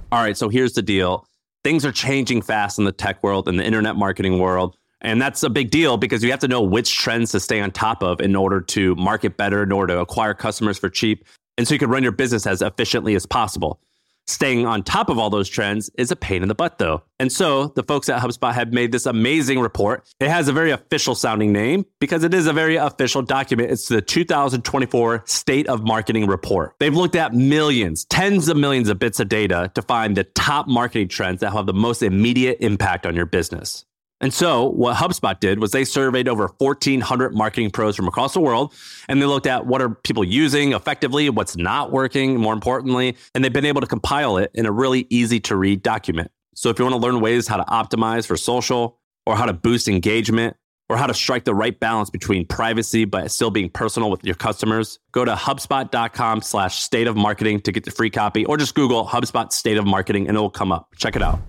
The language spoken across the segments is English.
All right, so here's the deal. Things are changing fast in the tech world and the internet marketing world. And that's a big deal because you have to know which trends to stay on top of in order to market better, in order to acquire customers for cheap, and so you can run your business as efficiently as possible. Staying on top of all those trends is a pain in the butt, though. And so the folks at HubSpot have made this amazing report. It has a very official sounding name because it is a very official document. It's the 2024 State of Marketing Report. They've looked at millions, tens of millions of bits of data to find the top marketing trends that have the most immediate impact on your business. And so what HubSpot did was they surveyed over 1,400 marketing pros from across the world, and they looked at what are people using effectively, what's not working, more importantly, and they've been able to compile it in a really easy to read document. So if you want to learn ways how to optimize for social, or how to boost engagement, or how to strike the right balance between privacy but still being personal with your customers, go to HubSpot.com/state of marketing to get the free copy, or just Google HubSpot State of Marketing and it will come up. Check it out.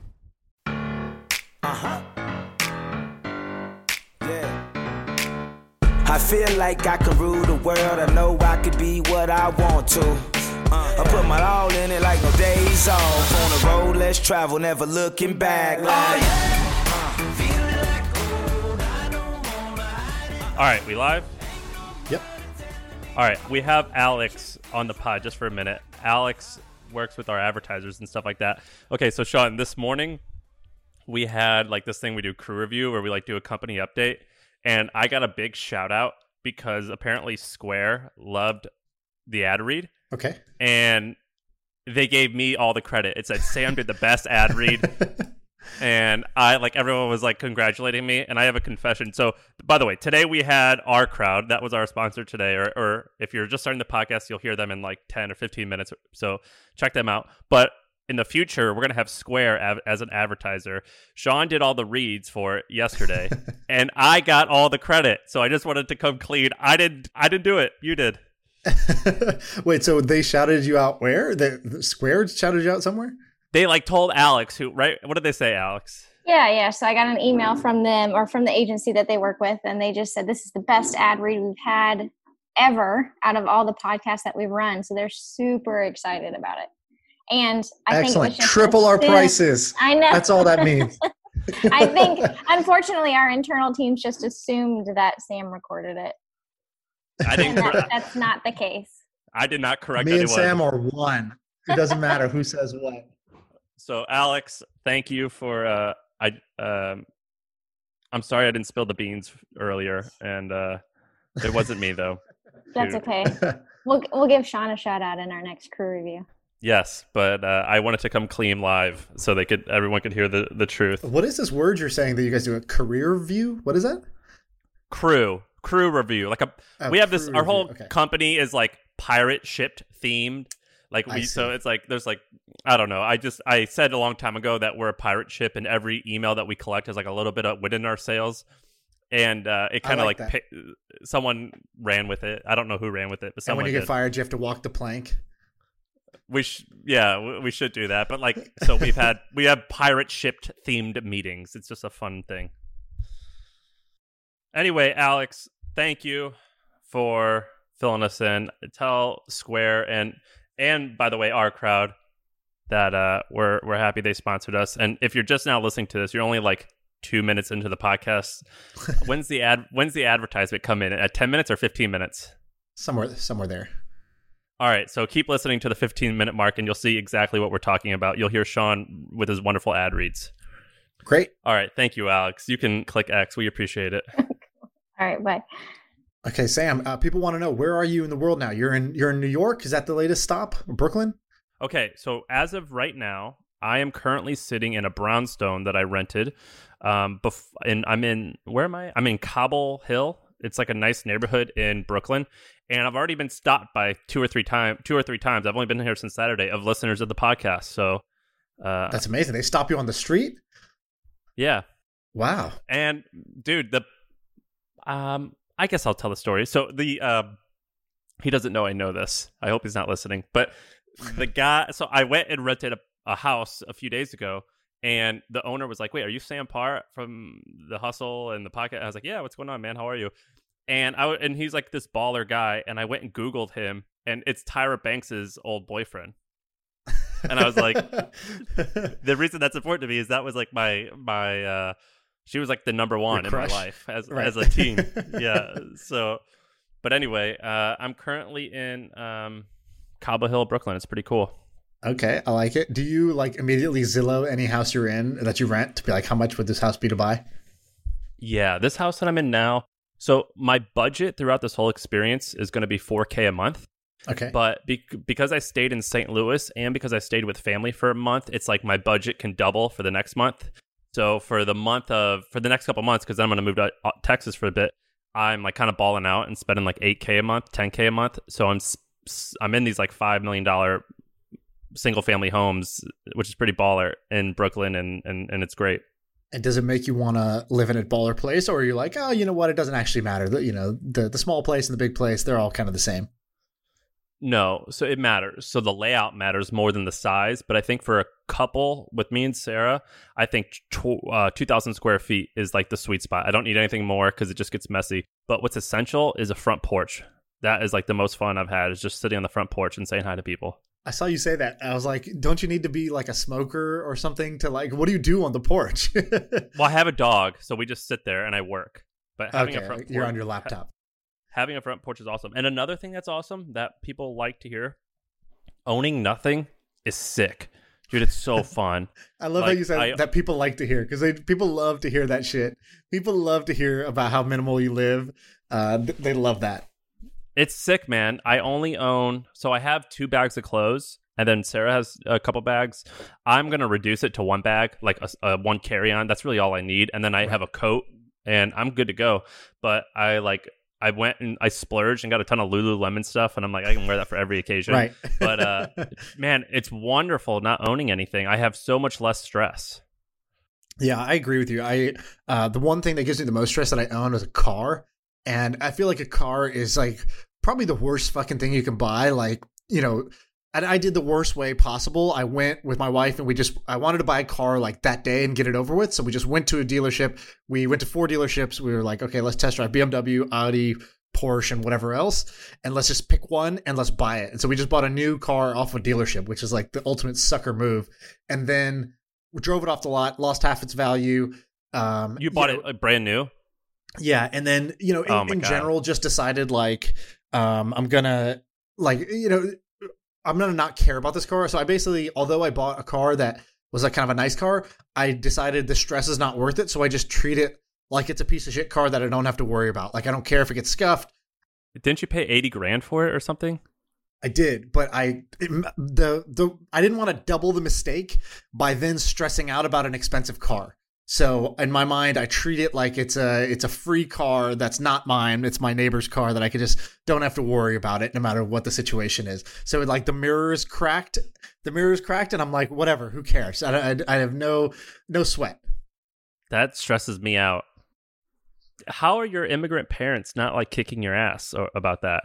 I feel like I can rule the world. I know I could be what I want to. I put my all in it like no days off. On the road, let's travel, never looking back. All right, we live? Yep. All right, we have Alex on the pod just for a minute. Alex works with our advertisers and stuff like that. Okay, so Sean, this morning we had like this thing we do, crew review, where we like do a company update. And I got a big shout out because apparently Square loved the ad read. Okay. And they gave me all the credit. It said Sam did the best ad read. And everyone was like congratulating me. And I have a confession. So by the way, today we had Our Crowd. That was our sponsor today. Or if you're just starting the podcast, you'll hear them in like 10 or 15 minutes. So check them out. But in the future, we're going to have Square as an advertiser. Sean did all the reads for it yesterday, and I got all the credit. So I just wanted to come clean. I didn't do it. You did. Wait, so they shouted you out where? The Square shouted you out somewhere? They told Alex right? What did they say, Alex? Yeah. So I got an email from them or from the agency that they work with, and they just said, this is the best ad read we've had ever out of all the podcasts that we've run. So they're super excited about it. And I think it was just triple our prices. I know. That's all that means. I think, unfortunately, our internal teams just assumed that Sam recorded it. I didn't. That's not the case. I did not correct Me anyone. and Sam are one. It doesn't matter who says what. So, Alex, thank you for. I'm sorry I didn't spill the beans earlier, and it wasn't me though. That's okay. We'll give Sean a shout out in our next crew review. Yes, but I wanted to come clean live so everyone could hear the truth. What is this word you're saying that you guys do? A career view? What is that? Crew review. We have this. Our whole okay. company is like pirate shipped themed. So it's like there's I don't know. I said a long time ago that we're a pirate ship, and every email that we collect is like a little bit of within our sales. And it kind of someone ran with it. I don't know who ran with it, but someone. And when you get fired, you have to walk the plank. We should do that. But so we have pirate shipped themed meetings. It's just a fun thing. Anyway, Alex, thank you for filling us in. Tell Square and by the way, Our Crowd that we're happy they sponsored us. And if you're just now listening to this, you're only 2 minutes into the podcast. When's the advertisement come in? At 10 minutes or 15 minutes? Somewhere there. All right, so keep listening to the 15-minute mark, and you'll see exactly what we're talking about. You'll hear Sean with his wonderful ad reads. Great. All right, thank you, Alex. You can click X. We appreciate it. All right, bye. Okay, Sam, people want to know, where are you in the world now? You're in New York? Is that the latest stop? Brooklyn? Okay, so as of right now, I am currently sitting in a brownstone that I rented. And I'm in, where am I? I'm in Cobble Hill. It's like a nice neighborhood in Brooklyn. And I've already been stopped by two or three times. I've only been here since Saturday of listeners of the podcast. So that's amazing. They stop you on the street? Yeah. Wow. And dude, I guess I'll tell the story. So he doesn't know I know this. I hope he's not listening. But the guy, so I went and rented a house a few days ago. And the owner was like, wait, are you Sam Parr from The Hustle and the podcast? I was like, yeah, what's going on, man? How are you? And he's like this baller guy. And I went and Googled him. And it's Tyra Banks' old boyfriend. And I was like, the reason that's important to me is that was like my she was like the number one in my life as a teen. Yeah. So, but anyway, I'm currently in Cobble Hill, Brooklyn. It's pretty cool. Okay, I like it. Do you like immediately Zillow any house you're in that you rent to be like, how much would this house be to buy? Yeah, this house that I'm in now. So my budget throughout this whole experience is going to be $4,000 a month. Okay. But because I stayed in St. Louis and because I stayed with family for a month, it's like my budget can double for the next month. So for the next couple months, because I'm going to move to Texas for a bit, I'm like kind of balling out and spending like $8,000 a month, $10,000 a month. So I'm in these like $5 million single family homes, which is pretty baller in Brooklyn, and it's great. And does it make you want to live in a baller place, or are you like, oh, you know what, it doesn't actually matter? The small place and the big place, they're all kind of the same. No, so it matters. So the layout matters more than the size. But I think for a couple with me and Sarah, I think 2,000 square feet is like the sweet spot. I don't need anything more because it just gets messy. But what's essential is a front porch. That is like the most fun I've had, is just sitting on the front porch and saying hi to people. I saw you say that. I was like, don't you need to be like a smoker or something to like, what do you do on the porch? Well, I have a dog, so we just sit there and I work. But having a front porch, you're on your laptop. Having a front porch is awesome. And another thing that's awesome that people like to hear, owning nothing is sick. Dude, it's so fun. I love how you said that people like to hear, because people love to hear that shit. People love to hear about how minimal you live. They love that. It's sick, man. I only own, so I have 2 bags of clothes, and then Sarah has a couple bags. I'm going to reduce it to 1 bag, like a 1 carry-on. That's really all I need. And then I have a coat, and I'm good to go. But I went and I splurged and got a ton of Lululemon stuff, and I'm like, I can wear that for every occasion. Right. But man, it's wonderful not owning anything. I have so much less stress. Yeah, I agree with you. The one thing that gives me the most stress that I own is a car. And I feel like a car is like probably the worst fucking thing you can buy. Like, you know, and I did the worst way possible. I went with my wife and I wanted to buy a car like that day and get it over with. So we just went to a dealership. We went to 4 dealerships. We were like, okay, let's test drive BMW, Audi, Porsche, and whatever else. And let's just pick one and let's buy it. And so we just bought a new car off a dealership, which is like the ultimate sucker move. And then we drove it off the lot, lost half its value. You bought it brand new? Yeah, and then, you know, in general, just decided like, I'm gonna not care about this car. So I basically, although I bought a car that was like kind of a nice car, I decided the stress is not worth it. So I just treat it like it's a piece of shit car that I don't have to worry about. Like, I don't care if it gets scuffed. Didn't you pay $80,000 for it or something? I did, but I didn't want to double the mistake by then stressing out about an expensive car. So in my mind, I treat it like it's a free car that's not mine. It's my neighbor's car that I could just don't have to worry about it no matter what the situation is. So like the mirror is cracked, and I'm like, whatever, who cares? I have no sweat. That stresses me out. How are your immigrant parents not like kicking your ass about that?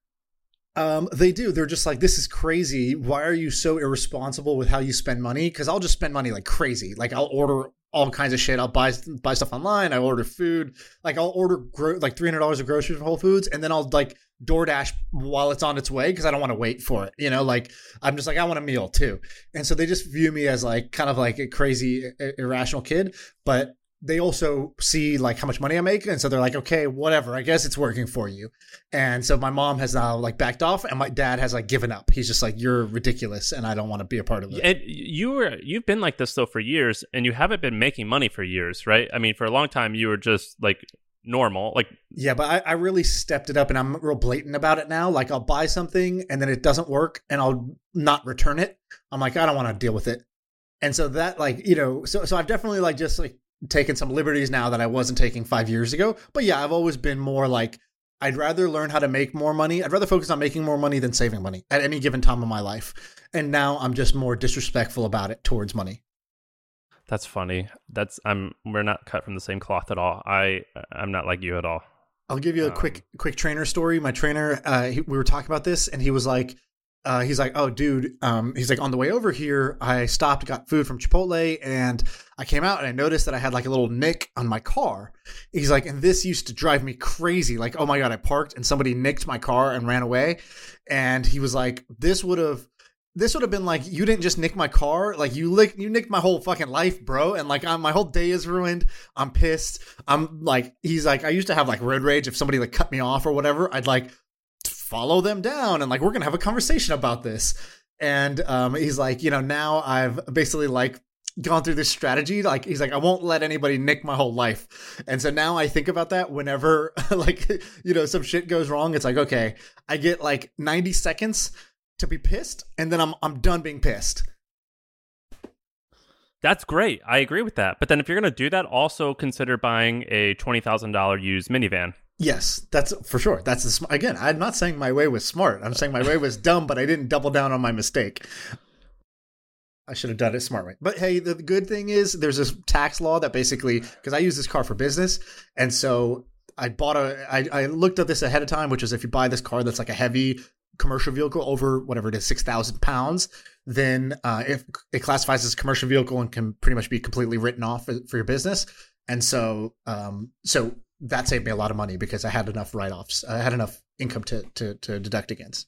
They do. They're just like, this is crazy. Why are you so irresponsible with how you spend money? Because I'll just spend money like crazy. Like, I'll order all kinds of shit. I'll buy stuff online. I order food. Like, I'll order like $300 of groceries from Whole Foods, and then I'll like DoorDash while it's on its way because I don't want to wait for it. You know, like, I'm just like, I want a meal too. And so they just view me as like kind of like a crazy, irrational kid. But they also see like how much money I make, and so they're like, okay, whatever, I guess it's working for you. And so my mom has now like backed off, and my dad has like given up. He's just like, you're ridiculous, and I don't want to be a part of it. And you've been like this though for years, and you haven't been making money for years, right? I mean, for a long time you were just like normal, like. Yeah, but I really stepped it up, and I'm real blatant about it now. Like, I'll buy something and then it doesn't work, and I'll not return it. I'm like, I don't want to deal with it. And so that, like, you know, so I've definitely like just like taken some liberties now that I wasn't taking 5 years ago. But yeah, I've always been more like, I'd rather learn how to make more money. I'd rather focus on making more money than saving money at any given time of my life. And now I'm just more disrespectful about it towards money. That's funny. We're not cut from the same cloth at all. I'm not like you at all. I'll give you a quick trainer story. My trainer, we were talking about this, and he was like, oh, dude, he's like, on the way over here, I stopped, got food from Chipotle, and I came out and I noticed that I had like a little nick on my car. He's like, and this used to drive me crazy. Like, oh my God, I parked and somebody nicked my car and ran away. And he was like, this would have this would have been like, you didn't just nick my car, like you nicked my whole fucking life, bro. And like, my whole day is ruined. I'm pissed. I'm like, he's like, I used to have like road rage. If somebody like cut me off or whatever, I'd like follow them down and like, we're gonna have a conversation about this. And he's like, now I've basically like gone through this strategy. Like, he's like, I won't let anybody nick my whole life. And so now I think about that whenever like, some shit goes wrong. It's like, okay, I get like 90 seconds to be pissed, and then I'm done being pissed. That's great. I agree with that. But then if you're going to do that, also consider buying a $20,000 used minivan. Yes, that's for sure. That's again, I'm not saying my way was smart. I'm saying my way was dumb, but I didn't double down on my mistake. I should have done it smart way. But hey, the good thing is there's this tax law that basically, because I use this car for business, and so I looked at this ahead of time, which is if you buy this car that's like a heavy commercial vehicle over whatever it is, 6,000 pounds, then if it classifies as a commercial vehicle and can pretty much be completely written off for your business. And so that saved me a lot of money because I had enough write-offs. I had enough income to deduct against.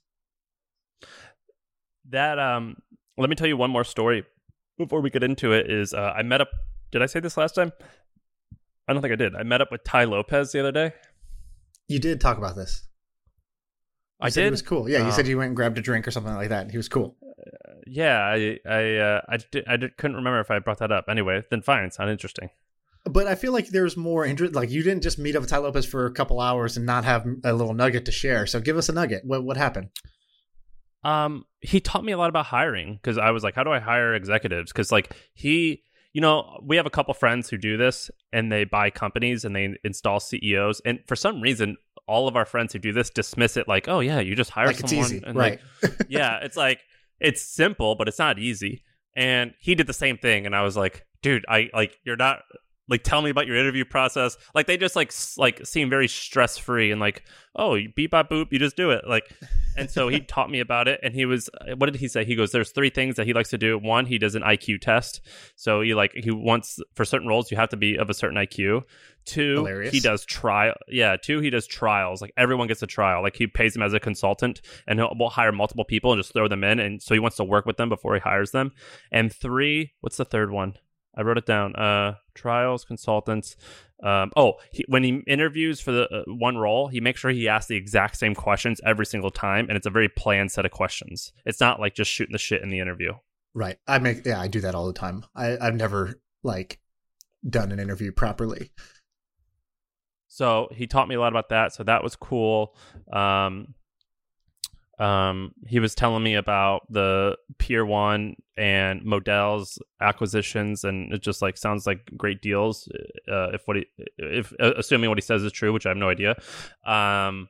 That let me tell you one more story before we get into it. Is I met up. Did I say this last time? I don't think I did. I met up with Ty Lopez the other day. You did talk about this. I did. It was cool. Yeah, you said you went and grabbed a drink or something like that. He was cool. Yeah, I couldn't remember if I brought that up. Anyway, then fine. It's not interesting. But I feel like there's more interest. Like, you didn't just meet up with Ty Lopez for a couple hours and not have a little nugget to share. So give us a nugget. What happened? He taught me a lot about hiring, because I was like, how do I hire executives? Because like we have a couple friends who do this, and they buy companies and they install CEOs. And for some reason, all of our friends who do this dismiss it like, oh yeah, you just hire like someone. It's easy, and right? Like, yeah, it's like, it's simple, but it's not easy. And he did the same thing, and I was like, dude, you're not like, tell me about your interview process. Like, they just like seem very stress free and like, oh, you beep bop boop, you just do it. Like, and so he taught me about it. And he was, what did he say? He goes, there's 3 things that he likes to do. 1, he does an IQ test. So he wants, for certain roles, you have to be of a certain IQ. 2, Hilarious. he does trial. Yeah, 2, he does trials. Like, everyone gets a trial. Like, he pays them as a consultant, and we'll hire multiple people and just throw them in. And so he wants to work with them before he hires them. And 3, what's the third one? I wrote it down. Trials, consultants. When he interviews for the one role, he makes sure he asks the exact same questions every single time, and it's a very planned set of questions. It's not like just shooting the shit in the interview. Right. I do that all the time. I've never like done an interview properly. So he taught me a lot about that. So that was cool. He was telling me about the Pier 1 and Modell's acquisitions, and it just like sounds like great deals. If assuming what he says is true, which I have no idea. I'm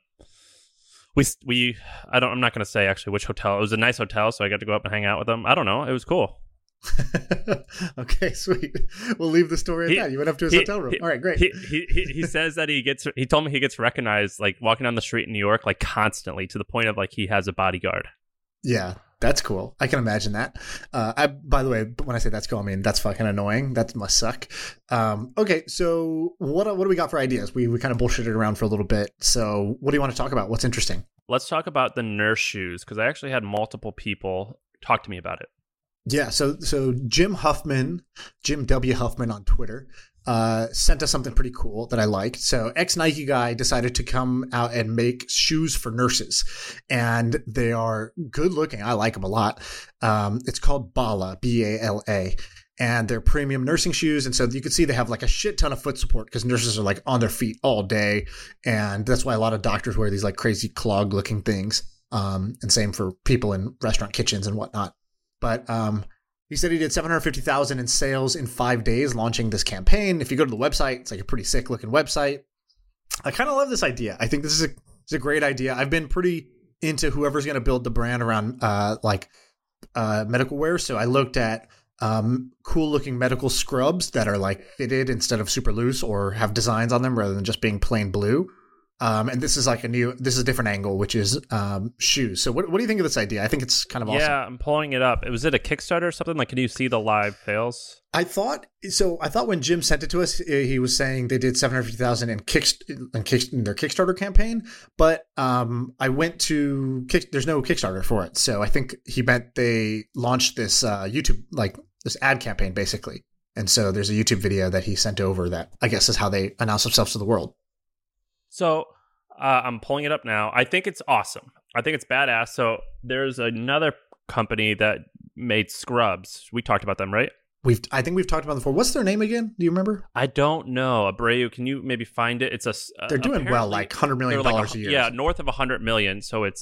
not going to say actually which hotel. It was a nice hotel, so I got to go up and hang out with them. I don't know. It was cool. Okay, sweet. We'll leave the story at that. You went up to his hotel room. All right, great. He says that he told me he gets recognized like walking down the street in New York like constantly, to the point of like he has a bodyguard. Yeah, that's cool. I can imagine that. By the way, when I say that's cool, I mean that's fucking annoying. That must suck. Okay, so what do we got for ideas? We kind of bullshitted around for a little bit. So what do you want to talk about? What's interesting? Let's talk about the nurse shoes, because I actually had multiple people talk to me about it. Yeah, so Jim W. Huffman on Twitter sent us something pretty cool that I liked. So ex-Nike guy decided to come out and make shoes for nurses, and they are good looking. I like them a lot. It's called Bala, B-A-L-A, and they're premium nursing shoes. And so you can see they have like a shit ton of foot support, because nurses are like on their feet all day, and that's why a lot of doctors wear these like crazy clog looking things. And same for people in restaurant kitchens and whatnot. But he said he did $750,000 in sales in 5 days launching this campaign. If you go to the website, it's like a pretty sick looking website. I kind of love this idea. I think this is a great idea. I've been pretty into whoever's going to build the brand around medical wear. So I looked at cool looking medical scrubs that are like fitted instead of super loose, or have designs on them rather than just being plain blue. And this is like this is a different angle, which is shoes. So what do you think of this idea? I think it's kind of awesome. Yeah, I'm pulling it up. Was it a Kickstarter or something? Like, can you see the live sales? I thought when Jim sent it to us, he was saying they did 750,000 in their Kickstarter campaign. But I went to there's no Kickstarter for it, so I think he meant they launched this YouTube, like this ad campaign basically. And so there's a YouTube video that he sent over that I guess is how they announce themselves to the world. So I'm pulling it up now. I think it's awesome. I think it's badass. So there's another company that made scrubs. We talked about them, right? I think we've talked about them before. What's their name again? Do you remember? I don't know. Abreu, can you maybe find it? They're doing well, like $100 million a year. Yeah, north of 100 million. So it's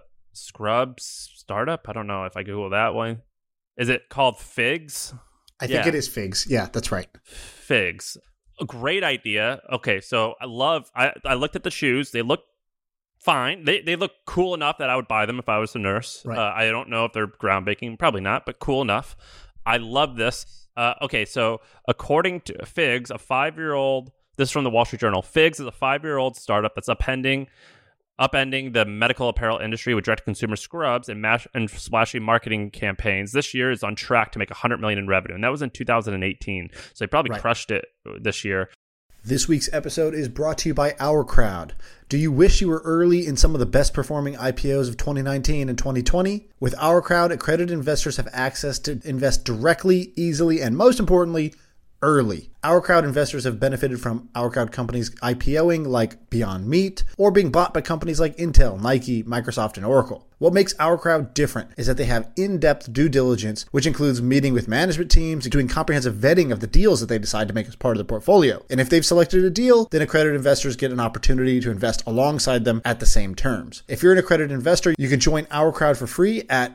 Scrubs startup. I don't know if I Google that one. Is it called Figs? I think it is Figs. Yeah, that's right. Figs. A great idea. Okay, so I looked at the shoes. They look fine. They look cool enough that I would buy them if I was a nurse. Right. I don't know if they're groundbreaking. Probably not, but cool enough. I love this. Okay, so according to Figs, a 5-year-old, this is from the Wall Street Journal, Figs is a 5-year-old startup that's upending the medical apparel industry with direct-to-consumer scrubs and splashy marketing campaigns. This year is on track to make $100 million in revenue, and that was in 2018. So they probably crushed it this year. This week's episode is brought to you by Our Crowd. Do you wish you were early in some of the best performing IPOs of 2019 and 2020? With Our Crowd, accredited investors have access to invest directly, easily, and most importantly, early. Our Crowd investors have benefited from Our Crowd companies IPOing like Beyond Meat or being bought by companies like Intel, Nike, Microsoft, and Oracle. What makes Our Crowd different is that they have in-depth due diligence, which includes meeting with management teams and doing comprehensive vetting of the deals that they decide to make as part of the portfolio. And if they've selected a deal, then accredited investors get an opportunity to invest alongside them at the same terms. If you're an accredited investor, you can join Our Crowd for free at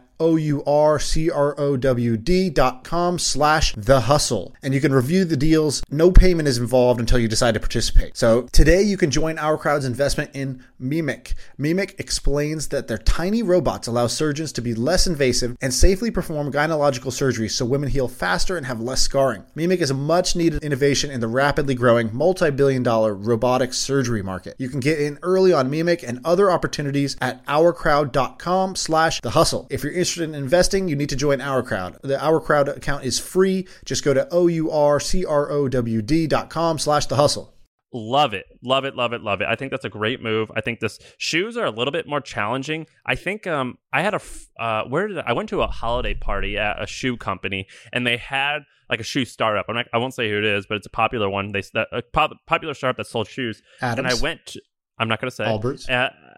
OurCrowd.com/thehustle. And you can review the deals. No payment is involved until you decide to participate. So today you can join Our Crowd's investment in Mimic. Mimic explains that their tiny robots allow surgeons to be less invasive and safely perform gynecological surgery so women heal faster and have less scarring. Mimic is a much needed innovation in the rapidly growing multi-billion-dollar robotic surgery market. You can get in early on Mimic and other opportunities at OurCrowd.com/thehustle. If you're interested in investing, you need to join Our Crowd. The Our Crowd account is free. Just go to OurCrowd.com/thehustle. Love it. Love it. Love it. Love it. I think that's a great move. I think this shoes are a little bit more challenging. I think I had I went to a holiday party at a shoe company and they had like a shoe startup. I won't say who it is, but it's a popular one. Popular startup that sold shoes. Adams. And I'm not going to say. Allbirds.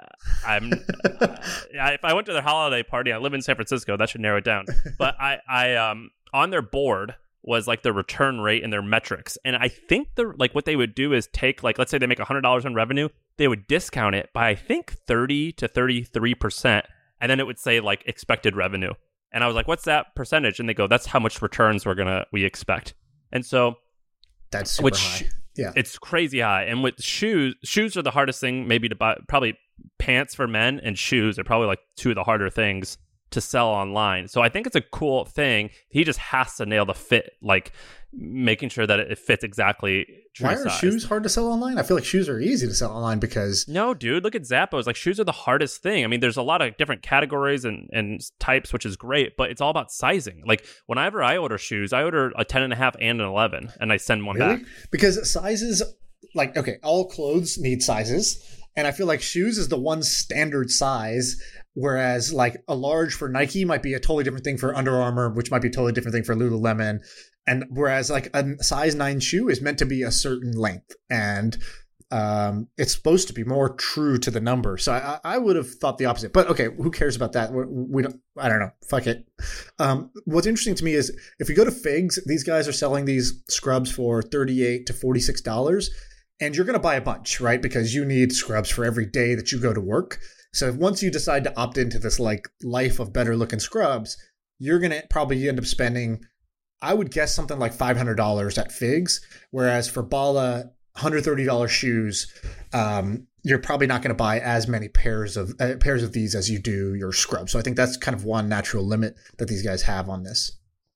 If I went to their holiday party, I live in San Francisco. That should narrow it down. But I on their board was like the return rate and their metrics. And I think what they would do is take, like, let's say they make $100 in revenue, they would discount it by I think 30 to 33%, and then it would say like expected revenue. And I was like, what's that percentage? And they go, that's how much returns we expect. And so that's super high. Yeah. It's crazy high. And with shoes are the hardest thing maybe to buy. Probably pants for men and shoes are probably like two of the harder things to sell online. So I think it's a cool thing. He just has to nail the fit, like making sure that it fits exactly true size. Why are shoes hard to sell online? I feel like shoes are easy to sell online because... No, dude, look at Zappos. Like, shoes are the hardest thing. I mean, there's a lot of different categories and types, which is great, but it's all about sizing. Like, whenever I order shoes, I order a 10.5 and an 11, and I send one back. Because sizes, like, okay, all clothes need sizes, and I feel like shoes is the one standard size. Whereas like a large for Nike might be a totally different thing for Under Armour, which might be a totally different thing for Lululemon. And whereas like a size 9 shoe is meant to be a certain length. And it's supposed to be more true to the number. So I would have thought the opposite. But okay, who cares about that? We don't, I don't know. Fuck it. What's interesting to me is if you go to Figs, these guys are selling these scrubs for $38 to $46. And you're going to buy a bunch, right? Because you need scrubs for every day that you go to work. So once you decide to opt into this like life of better looking scrubs, you're going to probably end up spending, I would guess, something like $500 at Figs. Whereas for Bala, $130 shoes, you're probably not going to buy as many pairs of these as you do your scrubs. So I think that's kind of one natural limit that these guys have on this.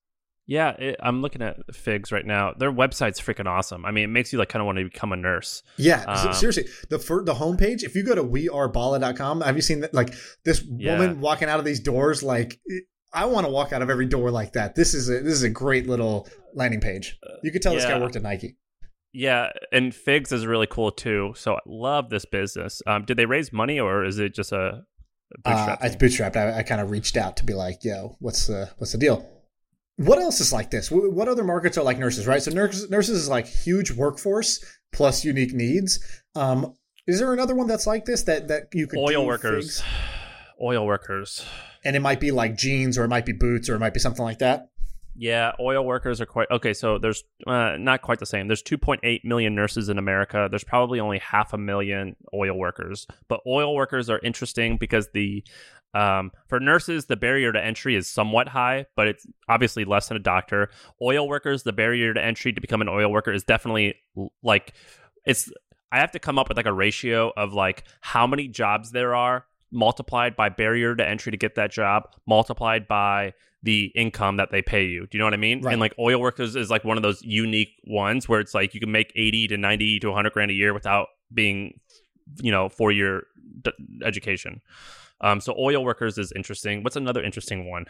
Yeah, I'm looking at Figs right now. Their website's freaking awesome. I mean, it makes you like kind of want to become a nurse. Yeah, seriously. The homepage, if you go to wearebala.com, have you seen that? Like this woman walking out of these doors, like I want to walk out of every door like that. This is a great little landing page. You could tell this guy worked at Nike. Yeah, and Figs is really cool too. So I love this business. Did they raise money or is it just a bootstrap? It's bootstrapped. I kind of reached out to be like, yo, what's the deal? What else is like this? What other markets are like nurses, right? So nurses is like huge workforce plus unique needs. Is there another one that's like this that you could oil workers? Oil workers. And it might be like jeans, or it might be boots, or it might be something like that. Yeah, oil workers are quite okay. So there's not quite the same. There's 2.8 million nurses in America. There's probably only 500,000 oil workers. But oil workers are interesting because for nurses, the barrier to entry is somewhat high, but it's obviously less than a doctor. Oil workers, the barrier to entry to become an oil worker is definitely like I have to come up with like a ratio of like how many jobs there are multiplied by barrier to entry to get that job, multiplied by the income that they pay you. Do you know what I mean? Right. And like oil workers is like one of those unique ones where it's like you can make 80 to 90 to 100 grand a year without being, 4-year education. So oil workers is interesting. What's another interesting one?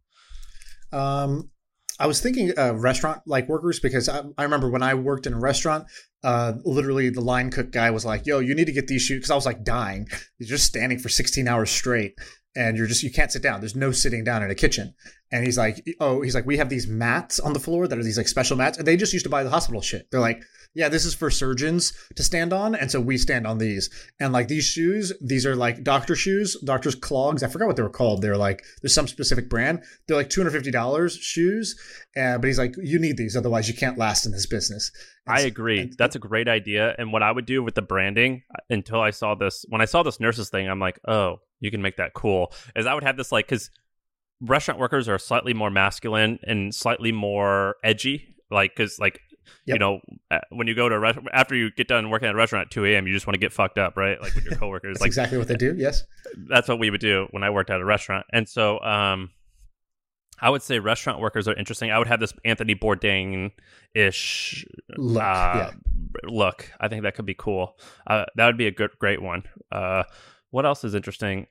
I was thinking restaurant like workers, because I remember when I worked in a restaurant, literally the line cook guy was like, yo, you need to get these shoes. Because I was like dying. You're just standing for 16 hours straight. And you can't sit down. There's no sitting down in a kitchen. And he's like, we have these mats on the floor that are these like special mats. And they just used to buy the hospital shit. They're like, yeah, this is for surgeons to stand on. And so we stand on these. And like these shoes, these are like doctor shoes, doctor's clogs. I forgot what they were called. They're like, there's some specific brand. They're like $250 shoes. But he's like, you need these. Otherwise you can't last in this business. I agree. That's a great idea. And what I would do with the branding when I saw this nurses thing, I'm like, oh, you can make that cool. As I would have this like, because restaurant workers are slightly more masculine and slightly more edgy. Like, because like, Yep. When you go to after you get done working at a restaurant at 2 a.m., you just want to get fucked up, right? Like with your coworkers. That's like, exactly what they do. Yes. That's what we would do when I worked at a restaurant. And so, I would say restaurant workers are interesting. I would have this Anthony Bourdain-ish look. I think that could be cool. That would be a great one. What else is interesting?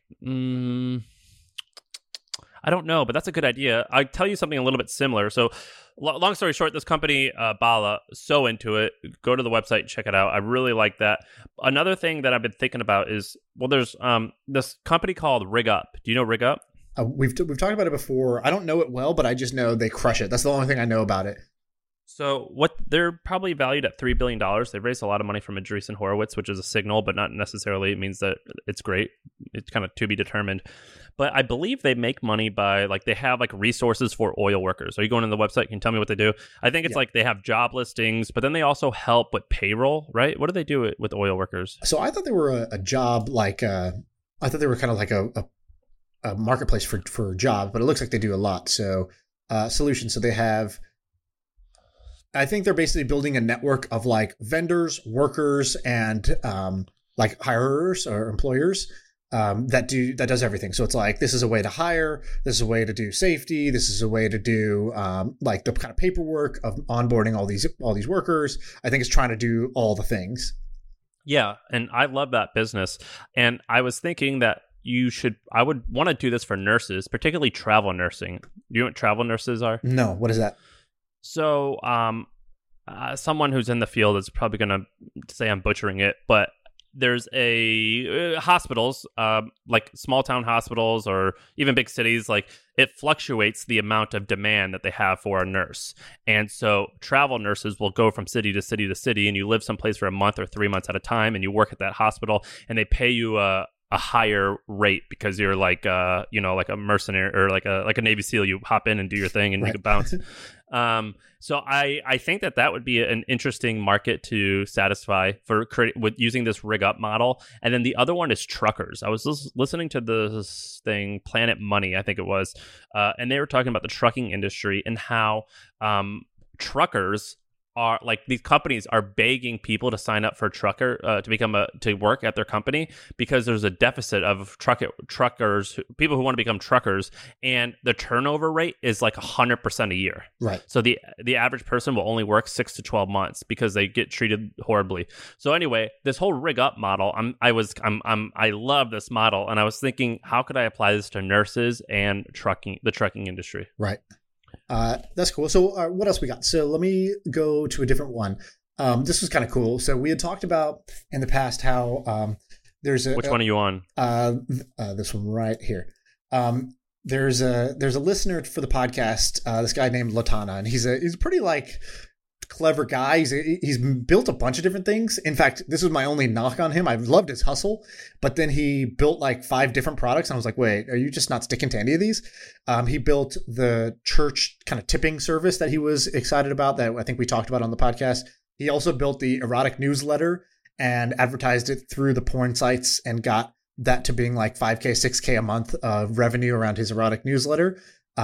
I don't know, but that's a good idea. I'll tell you something a little bit similar. So long story short, this company, Bala, so into it. Go to the website and check it out. I really like that. Another thing that I've been thinking about is, there's this company called Rig Up. Do you know Rig Up? We've talked about it before. I don't know it well, but I just know they crush it. That's the only thing I know about it. So they're probably valued at $3 billion. They've raised a lot of money from Andreessen Horowitz, which is a signal, but not necessarily it means that it's great. It's kind of to be determined. But I believe they make money by they have resources for oil workers. Are you going to the website? Can you tell me what they do? I think it's they have job listings, but then they also help with payroll, right? What do they do with oil workers? So I thought they were a job I thought they were kind of like a marketplace for jobs, but it looks like they do a lot. So solutions. So they have, I think they're basically building a network of vendors, workers, and hirers or employers that does everything. So it's this is a way to hire, this is a way to do safety, this is a way to do the kind of paperwork of onboarding all these workers. I think it's trying to do all the things. Yeah, and I love that business. And I was thinking that I would want to do this for nurses, particularly travel nursing. Do you know what travel nurses are? No, what is that? So, someone who's in the field is probably going to say I'm butchering it, but there's hospitals, like small town hospitals or even big cities, it fluctuates the amount of demand that they have for a nurse. And so travel nurses will go from city to city to city, and you live someplace for a month or 3 months at a time, and you work at that hospital, and they pay you a higher rate because you're like a mercenary or like a Navy SEAL. You hop in and do your thing and you can bounce. So I think that would be an interesting market to satisfy with using this Rig Up model. And then the other one is truckers. I was listening to this thing, Planet Money, I think it was, and they were talking about the trucking industry and how truckers are like these companies are begging people to sign up for trucker to work at their company because there's a deficit of truckers, people who want to become truckers, and the turnover rate is like 100% a year. Right. So the average person will only work 6 to 12 months because they get treated horribly. So anyway, this whole rig up model, I love this model, and I was thinking, how could I apply this to nurses and the trucking industry? Right. That's cool. So what else we got? So let me go to a different one. This was kind of cool. So we had talked about in the past how there's a... Which one are you on? This one right here. There's a listener for the podcast, this guy named Latana, and he's a pretty like clever guy. He's built a bunch of different things. In fact, this was my only knock on him. I loved his hustle, but then he built like 5 different products. And I was like, wait, are you just not sticking to any of these? He built the church kind of tipping service that he was excited about, that I think we talked about on the podcast. He also built the erotic newsletter and advertised it through the porn sites and got that to being like $5K, $6K a month of revenue around his erotic newsletter.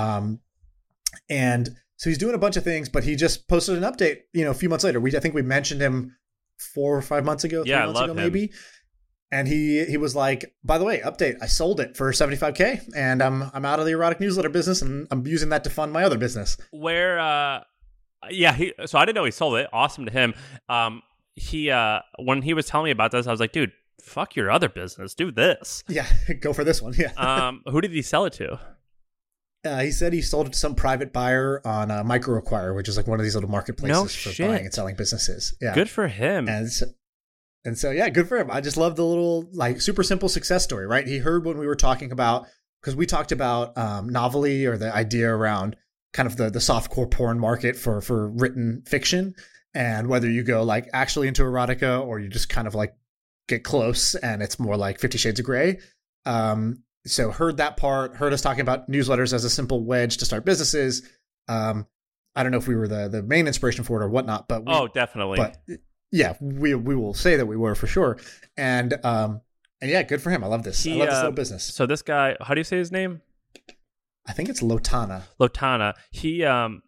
And so he's doing a bunch of things, but he just posted an update, a few months later. I think we mentioned him 4 or 5 months ago, 3 months ago, maybe. And he was like, by the way, update, I sold it for $75K and I'm out of the erotic newsletter business and I'm using that to fund my other business. So I didn't know he sold it. Awesome to him. When he was telling me about this, I was like, dude, fuck your other business. Do this. Yeah, go for this one. Yeah. Who did he sell it to? He said he sold it to some private buyer on MicroAcquire, which is like one of these little marketplaces for buying and selling businesses. Yeah, good for him. And so yeah, good for him. I just love the little like super simple success story, right? He heard when we were talking about, because we talked about Novelly, or the idea around kind of the softcore porn market for written fiction, and whether you go like actually into erotica or you just kind of like get close and it's more like 50 Shades of Grey. So heard that part, heard us talking about newsletters as a simple wedge to start businesses. I don't know if we were the main inspiration for it or whatnot, but definitely. But yeah, we will say that we were for sure. And yeah, good for him. I love this. I love this little business. So this guy, how do you say his name? I think it's Lotana. He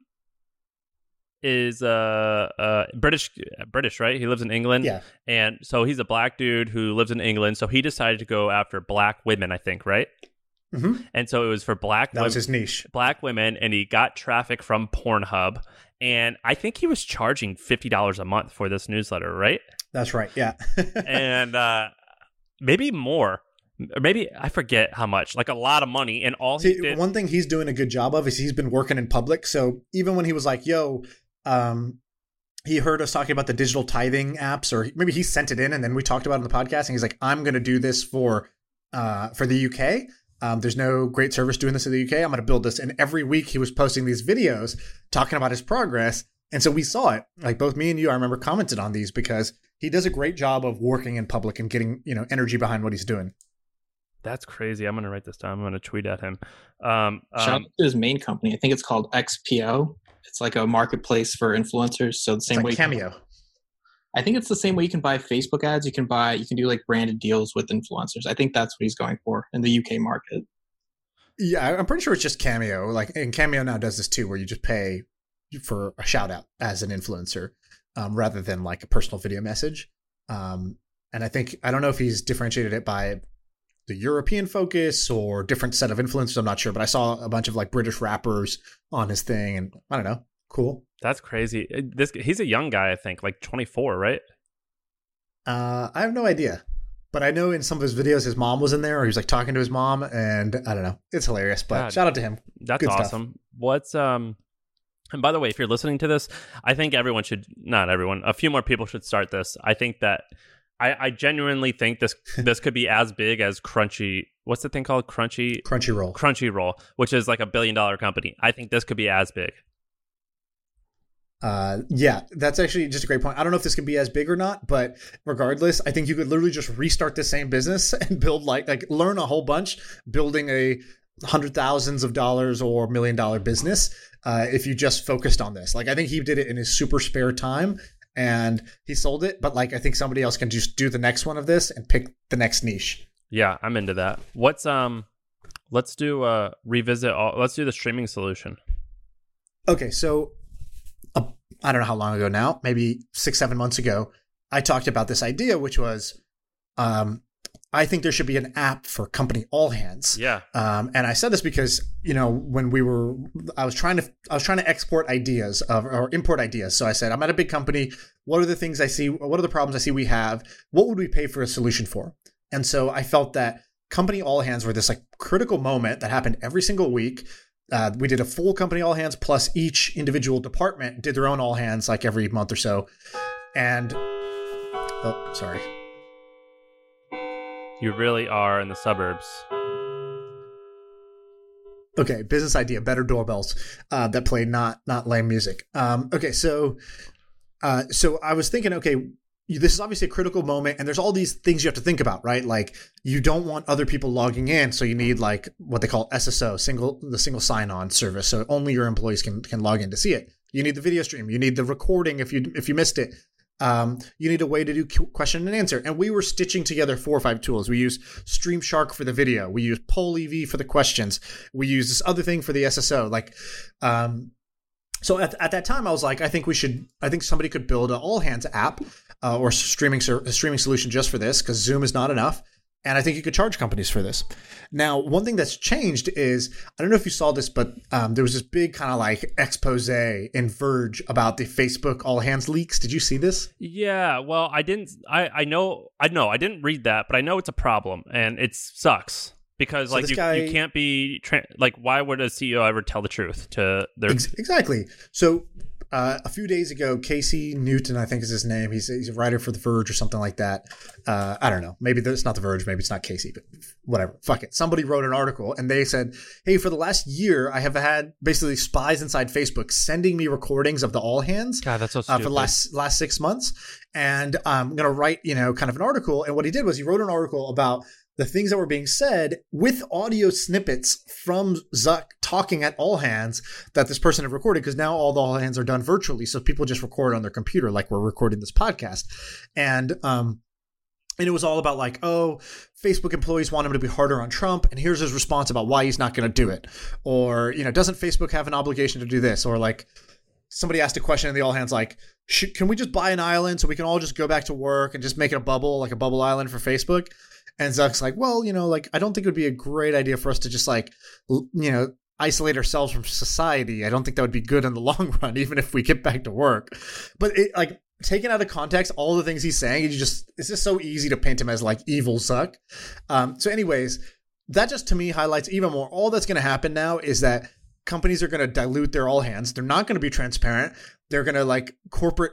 is British, right? He lives in England. Yeah. And so he's a black dude who lives in England. So he decided to go after black women, I think, right? Mm-hmm. And so it was for black women. That was his niche. Black women, and he got traffic from Pornhub. And I think he was charging $50 a month for this newsletter, right? That's right, yeah. And maybe more. Or maybe, I forget how much, like a lot of money. And all he did... One thing he's doing a good job of is he's been working in public. So even when he was like, yo... he heard us talking about the digital tithing apps, or maybe he sent it in and then we talked about it on the podcast, and he's like, I'm going to do this for the UK. There's no great service doing this in the UK. I'm going to build this. And every week he was posting these videos talking about his progress. And so we saw it, like both me and you, I remember, commented on these because he does a great job of working in public and getting, energy behind what he's doing. That's crazy. I'm going to write this down. I'm going to tweet at him. Shout out to his main company. I think it's called XPO. It's like a marketplace for influencers. So the same way Cameo. I think it's the same way you can buy Facebook ads. You can do like branded deals with influencers. I think that's what he's going for in the UK market. Yeah, I'm pretty sure it's just Cameo. And Cameo now does this too, where you just pay for a shout out as an influencer, rather than like a personal video message. And I don't know if he's differentiated it by the European focus or different set of influencers. I'm not sure, but I saw a bunch of like British rappers on his thing, and I don't know. Cool. That's crazy. He's a young guy, I think, like 24, right? I have no idea, but I know in some of his videos, his mom was in there, or he was like talking to his mom, and I don't know. It's hilarious, but shout out to him. That's good awesome. Stuff. And by the way, if you're listening to this, I think not everyone, a few more people should start this. I think that I genuinely think this could be as big as Crunchy. What's the thing called? Crunchyroll, which is like $1 billion company. I think this could be as big. Yeah, that's actually just a great point. I don't know if this can be as big or not, but regardless, I think you could literally just restart the same business and build like learn a whole bunch, building a $100,000s of dollars or $1 million business. If you just focused on this, like I think he did it in his super spare time. And he sold it, but like I think somebody else can just do the next one of this and pick the next niche. Yeah, I'm into that. Let's do let's do the streaming solution. Okay, so I don't know how long ago now, maybe 6-7 months ago, I talked about this idea, which was, I think there should be an app for company all hands. Yeah. And I said this because, when I was trying to export ideas or import ideas. So I said, I'm at a big company. What are the things I see? What are the problems I see we have? What would we pay for a solution for? And so I felt that company all hands were this like critical moment that happened every single week. We did a full company all hands plus each individual department did their own all hands like every month or so. And, oh, sorry. You really are in the suburbs. Okay, business idea, better doorbells that play not lame music. Okay, so I was thinking, okay, this is obviously a critical moment, and there's all these things you have to think about, right? Like you don't want other people logging in, so you need like what they call SSO, the single sign-on service, so only your employees can log in to see it. You need the video stream, you need the recording if you missed it. You need a way to do question and answer. And we were stitching together 4 or 5 tools. We use Streamshark for the video. We use PollEV for the questions. We use this other thing for the SSO. So at that time, I was like, I think somebody could build an all hands app or a streaming solution just for this, because Zoom is not enough. And I think you could charge companies for this. Now, one thing that's changed is, I don't know if you saw this, but there was this big kind of like expose in Verge about the Facebook all hands leaks. Did you see this? Yeah, well, I didn't. I know. I didn't read that, but I know it's a problem, and it sucks because so you can't be why would a CEO ever tell the truth to their exactly? So. A few days ago, Casey Newton, I think is his name. He's a writer for The Verge or something like that. I don't know. Maybe it's not The Verge. Maybe it's not Casey, but whatever. Fuck it. Somebody wrote an article and they said, hey, for the last year, I have had basically spies inside Facebook sending me recordings of the all hands. God, that's so stupid. For the last 6 months. And I'm going to write, kind of an article. And what he did was he wrote an article about the things that were being said with audio snippets from Zuck talking at all hands that this person had recorded, because now all the all hands are done virtually. So people just record on their computer like we're recording this podcast. And it was all about like, oh, Facebook employees want him to be harder on Trump, and here's his response about why he's not going to do it. Or, doesn't Facebook have an obligation to do this? Or like somebody asked a question in the all hands like, can we just buy an island so we can all just go back to work and just make it a bubble, like a bubble island for Facebook? And Zuck's like, well, I don't think it would be a great idea for us to just isolate ourselves from society. I don't think that would be good in the long run, even if we get back to work. But taken out of context, all the things he's saying, it's just so easy to paint him as like evil Zuck. So anyways, that just to me highlights even more. All that's going to happen now is that companies are going to dilute their all hands. They're not going to be transparent. They're going to like corporate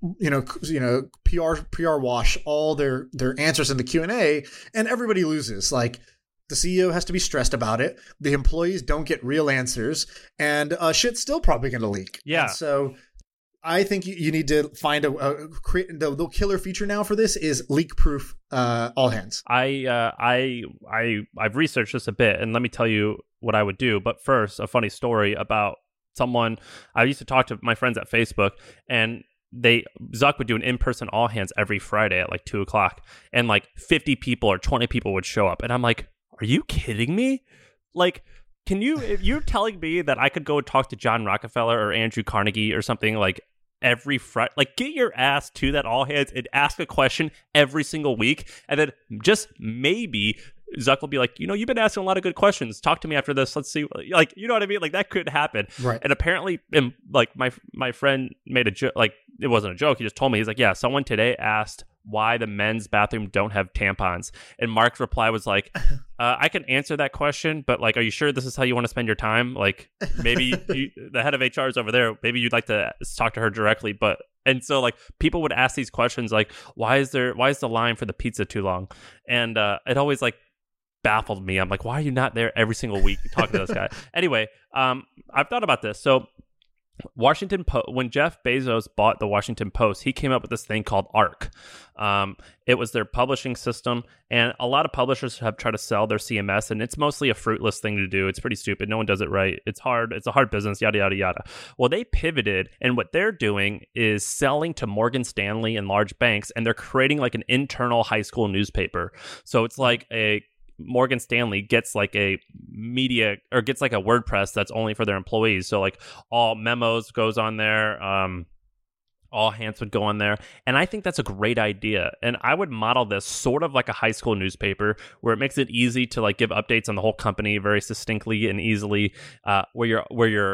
PR wash all their answers in the Q&A, and everybody loses. Like the CEO has to be stressed about it. The employees don't get real answers, and shit's still probably going to leak. Yeah. And so I think you need to find create the killer feature now for this is leak-proof all hands. I've researched this a bit, and let me tell you what I would do. But first, a funny story about someone. I used to talk to my friends at Facebook, and Zuck would do an in-person all hands every Friday at like 2:00, and like 50 people or 20 people would show up, and I'm like, are you kidding me? Like, if you're telling me that I could go and talk to John Rockefeller or Andrew Carnegie or something like every Friday, like get your ass to that all hands and ask a question every single week, and then just maybe Zuck will be like, you've been asking a lot of good questions. Talk to me after this. Let's see. Like, you know what I mean? Like that could happen. Right. And apparently, like my friend made a joke. Like it wasn't a joke. He just told me, he's like, yeah, someone today asked why the men's bathroom don't have tampons. And Mark's reply was like, I can answer that question, but like, are you sure this is how you want to spend your time? Like maybe the head of HR is over there. Maybe you'd like to talk to her directly. And so like people would ask these questions like, why is the line for the pizza too long? And it always like baffled me. I'm like, why are you not there every single week talking to this guy? Anyway, I've thought about this. So Washington Post, when Jeff Bezos bought the Washington Post, he came up with this thing called ARC. It was their publishing system, and a lot of publishers have tried to sell their CMS, and it's mostly a fruitless thing to do. It's pretty stupid. No one does it right. It's hard. It's a hard business, yada, yada, yada. Well, they pivoted, and what they're doing is selling to Morgan Stanley and large banks, and they're creating like an internal high school newspaper. So it's like Morgan Stanley gets like a media or gets like a WordPress that's only for their employees. So like all memos goes on there. All hands would go on there. And I think that's a great idea. And I would model this sort of like a high school newspaper where it makes it easy to like give updates on the whole company very succinctly and easily, where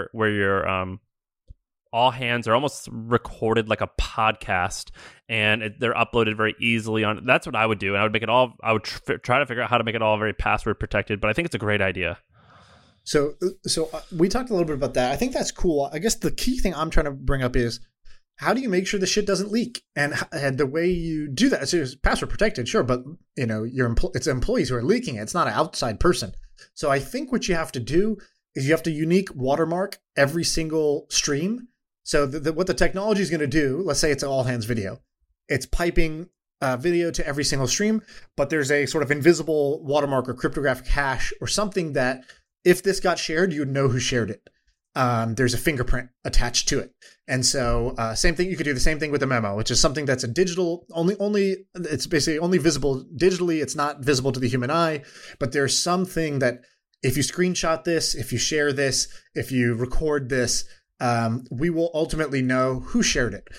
your all hands are almost recorded like a podcast, and they're uploaded very easily on. That's what I would do. And I would make it all, I would try to figure out how to make it all very password protected, but I think it's a great idea. So we talked a little bit about that. I think that's cool. I guess the key thing I'm trying to bring up is, how do you make sure the shit doesn't leak? And the way you do that, so it's password protected, sure, but it's employees who are leaking it. It's not an outside person. So I think what you have to do is you have to unique watermark every single stream. So what the technology is going to do, let's say it's an all hands video, it's piping video to every single stream, but there's a sort of invisible watermark or cryptographic hash or something that if this got shared, you would know who shared it. There's a fingerprint attached to it. And so same thing, you could do the same thing with a memo, which is something that's a digital, it's basically only visible digitally. It's not visible to the human eye, but there's something that if you screenshot this, if you share this, if you record this, we will ultimately know who shared it.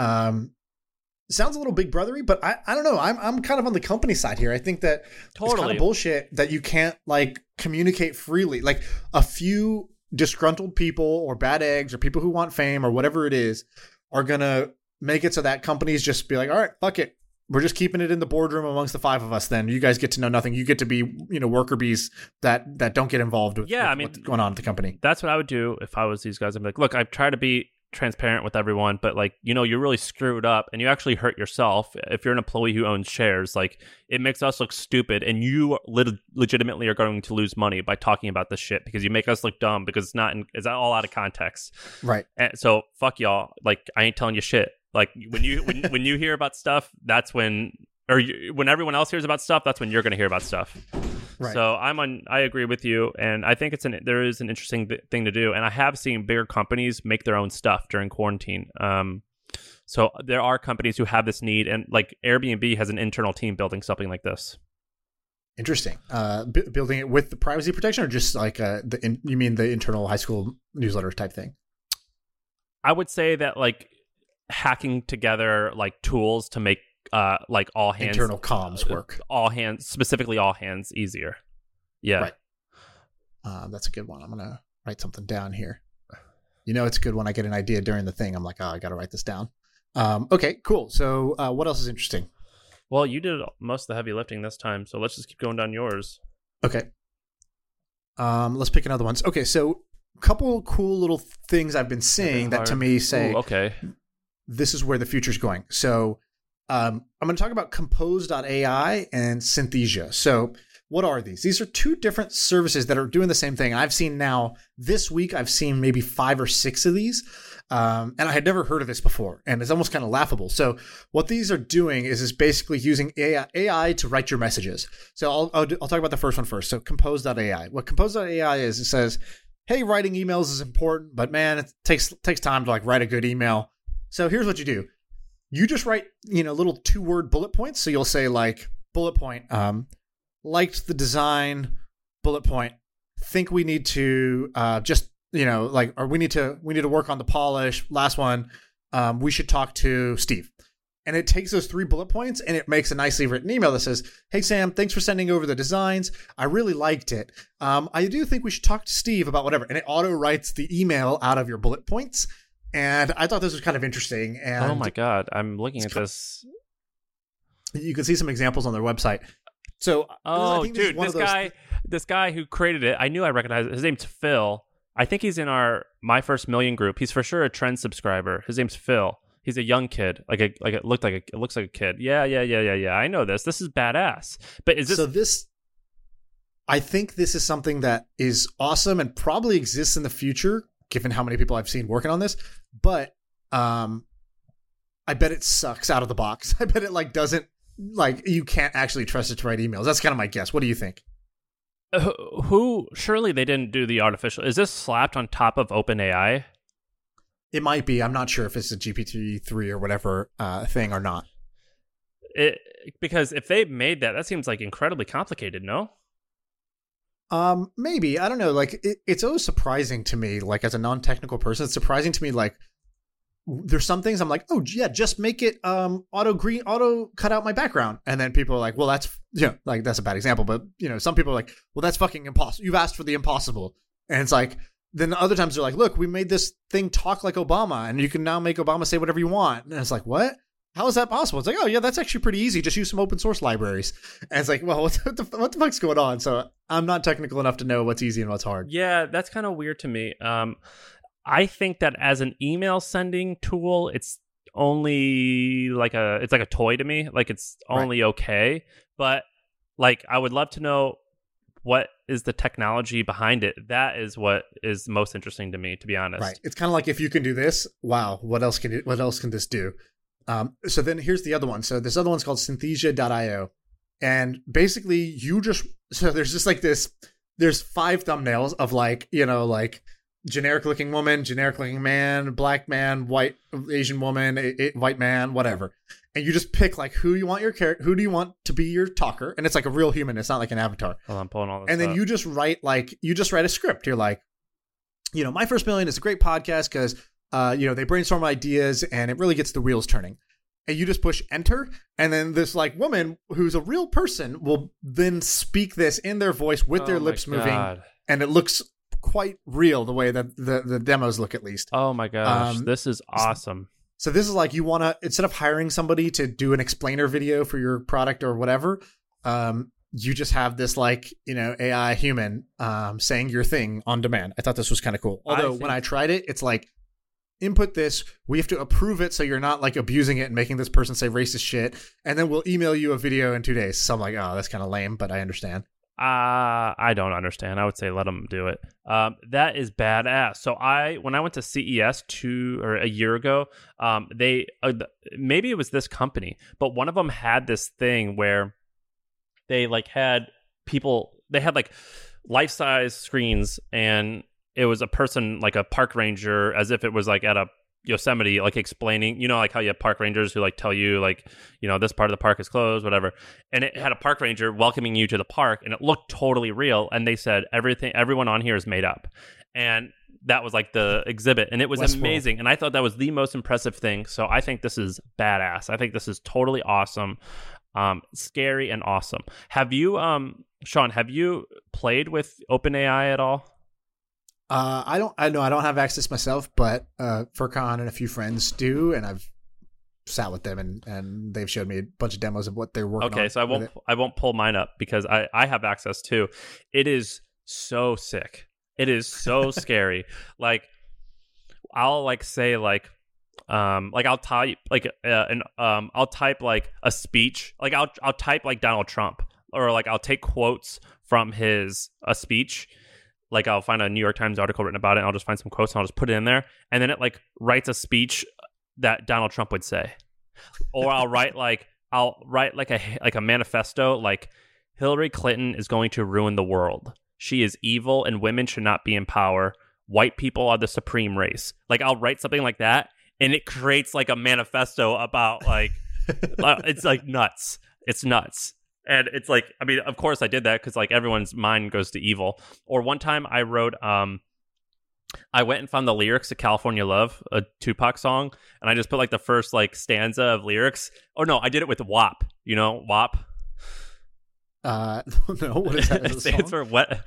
Sounds a little big brothery, but I don't know. I'm kind of on the company side here. I think that it's kind of bullshit that you can't like communicate freely. Like a few disgruntled people or bad eggs or people who want fame or whatever it is are going to make it so that companies just be like, all right, fuck it. We're just keeping it in the boardroom amongst the five of us. Then you guys get to know nothing. You get to be, worker bees that don't get involved with, what's going on at the company. That's what I would do if I was these guys. I'd be like, look, I've tried to be transparent with everyone, but like, you really screwed up and you actually hurt yourself. If you're an employee who owns shares, like it makes us look stupid and you legitimately are going to lose money by talking about this shit because you make us look dumb because it's all out of context. Right. And so fuck y'all. Like I ain't telling you shit. Like when you hear about stuff, that's when, when everyone else hears about stuff, that's when you're going to hear about stuff. Right. So I agree with you, and I think there is an interesting thing to do. And I have seen bigger companies make their own stuff during quarantine. So there are companies who have this need, and like Airbnb has an internal team building something like this. Interesting. Building it with the privacy protection, or just like you mean the internal high school newsletter type thing? I would say that like hacking together like tools to make like all hands internal comms work, specifically all hands easier. Yeah. Right. That's a good one. I'm going to write something down here. It's good when I get an idea during the thing. I'm like, I got to write this down. Okay, cool. So what else is interesting? Well, you did most of the heavy lifting this time, so let's just keep going down yours. Okay. Let's pick another one. Okay, so a couple cool little things I've been seeing that to me say, okay, this is where the future's going. So I'm going to talk about Compose.ai and Synthesia. So what are these? These are two different services that are doing the same thing. I've seen now this week, I've seen maybe 5 or 6 of these. And I had never heard of this before. And it's almost kind of laughable. So what these are doing is basically using AI to write your messages. So I'll talk about the first one first. So Compose.ai. What Compose.ai is, it says, hey, writing emails is important, but man, it takes time to like write a good email. So here's what you do. You just write, little 2-word bullet points. So you'll say like bullet point, liked the design, bullet point, think we need to or we need to work on the polish. Last one, we should talk to Steve. And it takes those 3 bullet points and it makes a nicely written email that says, hey, Sam, thanks for sending over the designs. I really liked it. I do think we should talk to Steve about whatever. And it auto writes the email out of your bullet points. And I thought this was kind of interesting. And oh my God, I'm looking at this. You can see some examples on their website. So, dude, this guy who created it, I knew I recognized it. His name's Phil. I think he's in our My First Million group. He's for sure a trend subscriber. His name's Phil. He's a young kid. It looks like a kid. Yeah. I know this. This is badass. But is this? So I think this is something that is awesome and probably exists in the future, given how many people I've seen working on this. But I bet it sucks out of the box. I bet it doesn't you can't actually trust it to write emails. That's kind of my guess. What do you think? Surely they didn't do the artificial. Is this slapped on top of OpenAI? It might be. I'm not sure if it's a GPT-3 or whatever thing or not. Because if they made that seems like incredibly complicated, no? Maybe. I don't know. It's always surprising to me, as a non-technical person, it's surprising to me, there's some things I'm like, oh yeah, just make it auto cut out my background. And then people are like, well, that's, like that's a bad example, but some people are like, well, that's fucking impossible. You've asked for the impossible. And it's like, then other times they're like, look, we made this thing talk like Obama, and you can now make Obama say whatever you want. And it's like, what? How is that possible? It's like, oh yeah, that's actually pretty easy. Just use some open source libraries. And it's like, well, what the fuck's going on? So I'm not technical enough to know what's easy and what's hard. Yeah, that's kind of weird to me. I think that as an email sending tool, it's only like it's like a toy to me. Like it's only okay. But like, I would love to know what is the technology behind it. That is what is most interesting to me, to be honest. Right. It's kind of like, if you can do this, wow, what else can this do? So then here's the other one. So this other one's called Synthesia.io. And basically there's just like this, there's 5 thumbnails of like, like generic looking woman, generic looking man, black man, white Asian woman, white man, whatever. And you just pick like who you want your character, who do you want to be your talker. And it's like a real human. It's not like an avatar. Well, I'm pulling all this and then up. you just write a script. You're like, My First Million is a great podcast because, they brainstorm ideas and it really gets the wheels turning. And you just push enter. And then this like woman who's a real person will then speak this in their voice with their lips moving. And it looks quite real the way that the demos look, at least. Oh my gosh, this is awesome. So this is like, you want to, instead of hiring somebody to do an explainer video for your product or whatever, you just have this like, AI human saying your thing on demand. I thought this was kind of cool. Although when I tried it, it's like, input this, we have to approve it so you're not like abusing it and making this person say racist shit, and then we'll email you a video in 2 days. So I'm like, oh, that's kind of lame, but I understand. I don't understand. I would say let them do it. That is badass. So when I went to CES a year ago, they maybe it was this company, but one of them had this thing where they like had people. They had like life-size screens, and it was a person like a park ranger, as if it was like at a Yosemite, like explaining, like how you have park rangers who like tell you like, this part of the park is closed, whatever. And it had a park ranger welcoming you to the park, and it looked totally real. And they said everyone on here is made up. And that was like the exhibit, and it was amazing. And I thought that was the most impressive thing. So I think this is badass. I think this is totally awesome. Scary and awesome. Have you, Sean, have you played with OpenAI at all? I don't have access myself, but Furkan and a few friends do, and I've sat with them and they've showed me a bunch of demos of what they're working on. Okay, so I won't pull mine up because I have access too. It is so sick. It is so scary. Like I'll like say like I'll type like I'll type like a speech. Like I'll type like Donald Trump, or like I'll take quotes from a speech. Like I'll find a New York Times article written about it, and I'll just find some quotes and I'll just put it in there, and then it like writes a speech that Donald Trump would say. Or I'll write like a manifesto, like Hillary Clinton is going to ruin the world. She is evil and women should not be in power. White people are the supreme race. Like I'll write something like that, and it creates like a manifesto about like it's like nuts. It's nuts. And it's like, I mean, of course I did that because like everyone's mind goes to evil. Or one time I wrote, I went and found the lyrics to California Love, a Tupac song, and I just put like the first like stanza of lyrics. Oh no, I did it with WAP. You know WAP? No, what is that? It stands for wet.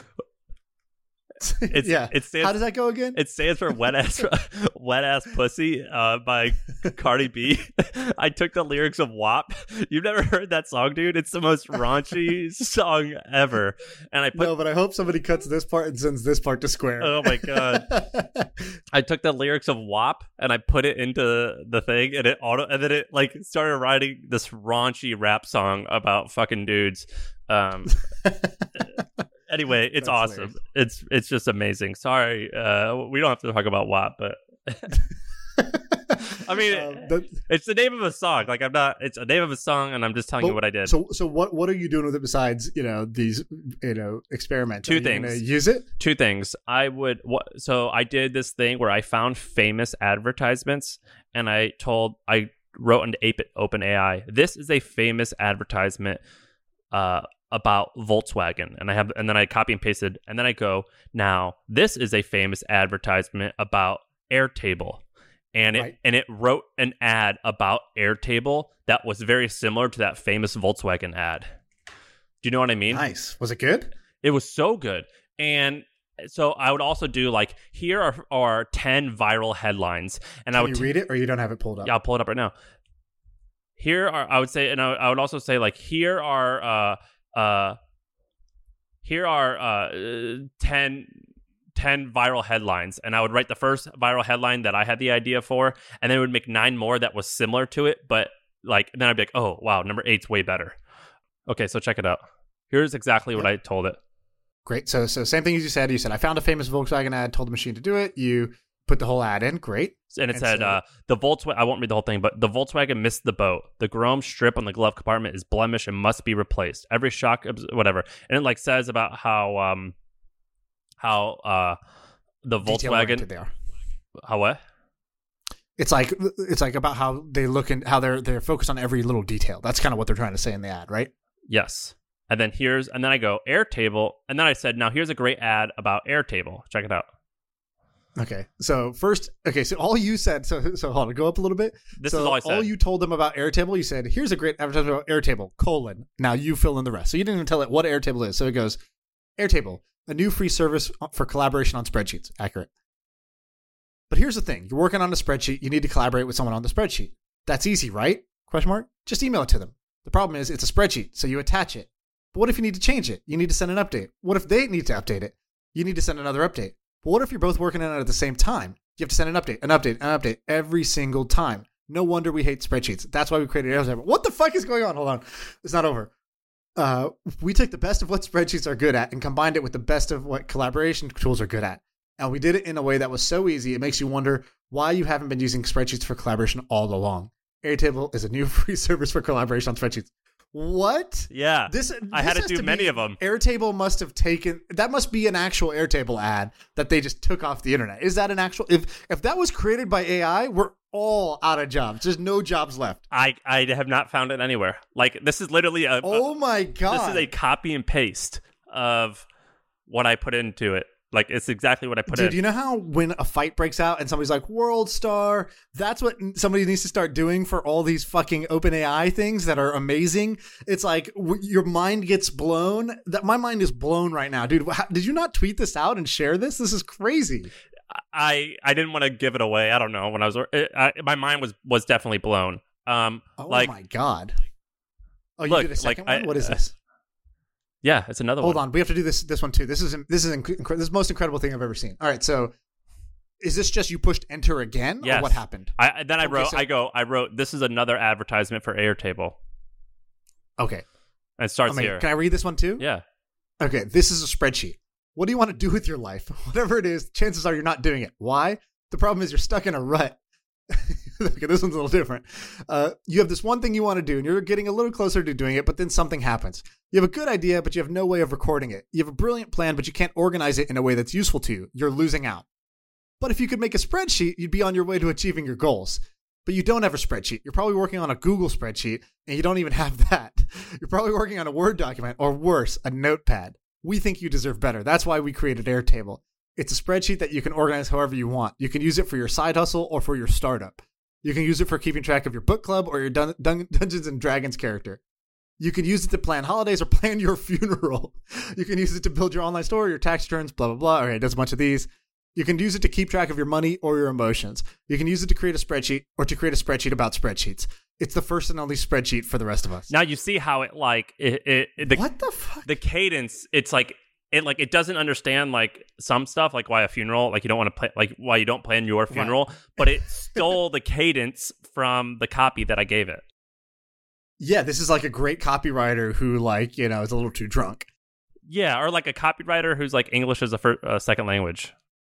Yeah. It stands, how does that go again? It stands for wet ass pussy by Cardi B. I took the lyrics of WAP. You've never heard that song, dude? It's the most raunchy song ever. And I put, no, but I hope somebody cuts this part and sends this part to Square. Oh my god! I took the lyrics of WAP and I put it into the thing, and and then it like started writing this raunchy rap song about fucking dudes. Anyway, it's That's awesome. weird. It's just amazing. Sorry, we don't have to talk about WAP, but I mean, it's the name of a song. Like it's a name of a song, and I'm just telling you what I did. So what are you doing with it besides these experiments? Two are you things. gonna use it? Two things. So I did this thing where I found famous advertisements, and I wrote into OpenAI. This is a famous advertisement. About Volkswagen, and then I copy and pasted, and then I go, now this is a famous advertisement about Airtable, and Right. it wrote an ad about Airtable that was very similar to that famous Volkswagen ad. Do you know what I mean? Nice. Was it good? It was so good. And so I would also do like, here are 10 viral headlines, and I Can would you read it, or you don't have it pulled up? Yeah, I'll pull it up right now. Here are, I would say, and I would also say, like, here are 10 viral headlines, and I would write the first viral headline that I had the idea for, and then it would make 9 more that was similar to it, but like, then I'd be like, oh wow, number 8's way better. Okay, so check it out. Here's exactly what I told it. Great. So same thing as you said. You said, I found a famous Volkswagen ad, told the machine to do it. You put the whole ad in. Great. And it And said, so- the Volkswagen, I won't read the whole thing, but the Volkswagen missed the boat. The chrome strip on the glove compartment is blemished and must be replaced. Every shock, whatever. And it like says about how the Detail-oriented Volkswagen, they are. how what? It's like about how they look and how they're focused on every little detail. That's kind of what they're trying to say in the ad, right? Yes. And then I go Airtable. And then I said, now here's a great ad about Airtable. Check it out. Okay. So all you said, so hold on, go up a little bit. This So is all I said. All you told them about Airtable, you said, here's a great advertisement about Airtable, : Now you fill in the rest. So you didn't even tell it what Airtable is. So it goes, Airtable, a new free service for collaboration on spreadsheets. Accurate. But here's the thing. You're working on a spreadsheet. You need to collaborate with someone on the spreadsheet. That's easy, right? ? Just email it to them. The problem is it's a spreadsheet, so you attach it. But what if you need to change it? You need to send an update. What if they need to update it? You need to send another update. But what if you're both working on it at the same time? You have to send an update every single time. No wonder we hate spreadsheets. That's why we created Airtable. What the fuck is going on? Hold on. It's not over. We took the best of what spreadsheets are good at and combined it with the best of what collaboration tools are good at. And we did it in a way that was so easy, it makes you wonder why you haven't been using spreadsheets for collaboration all along. Airtable is a new free service for collaboration on spreadsheets. What? Yeah. I had to has do many be- of them. Airtable must have taken, that must be an actual Airtable ad that they just took off the internet. Is that an actual, if that was created by AI, we're all out of jobs. There's no jobs left. I have not found it anywhere. Like, this is literally Oh my God. this is a copy and paste of what I put into it. Like, it's exactly what I put in. Dude, you know how when a fight breaks out and somebody's like, World Star, that's what somebody needs to start doing for all these fucking OpenAI things that are amazing? It's like your mind gets blown. That my mind is blown right now. Dude, did you not tweet this out and share this? This is crazy. I didn't want to give it away. I don't know. When I was my mind was definitely blown. Oh like, my God. Oh, you look, did a second like, one? What is this? yeah, it's another Hold one. on. We have to do this one too. This is the most incredible thing I've ever seen. All right. So is this just you pushed enter again? Yes. Or what happened? I wrote, so- I wrote, this is another advertisement for Airtable. Okay. And it starts here. Can I read this one too? Yeah. Okay, this is a spreadsheet. What do you want to do with your life? Whatever it is, chances are you're not doing it. Why? The problem is you're stuck in a rut. Okay, this one's a little different. You have this one thing you want to do, and you're getting a little closer to doing it, but then something happens. You have a good idea, but you have no way of recording it. You have a brilliant plan, but you can't organize it in a way that's useful to you. You're losing out. But if you could make a spreadsheet, you'd be on your way to achieving your goals. But you don't have a spreadsheet. You're probably working on a Google spreadsheet, and you don't even have that. You're probably working on a Word document, or worse, a notepad. We think you deserve better. That's why we created Airtable. It's a spreadsheet that you can organize however you want. You can use it for your side hustle or for your startup. You can use it for keeping track of your book club or your Dungeons and Dragons character. You can use it to plan holidays or plan your funeral. You can use it to build your online store, your tax returns, blah, blah, blah. All right, there's a bunch of these. You can use it to keep track of your money or your emotions. You can use it to create a spreadsheet or to create a spreadsheet about spreadsheets. It's the first and only spreadsheet for the rest of us. Now you see how it like What the fuck? the cadence. It's like it doesn't understand like some stuff, like why a funeral, like you don't want to play, like why you don't plan your funeral, but it stole the cadence from the copy that I gave it. Yeah, this is like a great copywriter who, like, you know, is a little too drunk. Yeah, or like a copywriter who's like English as a second language.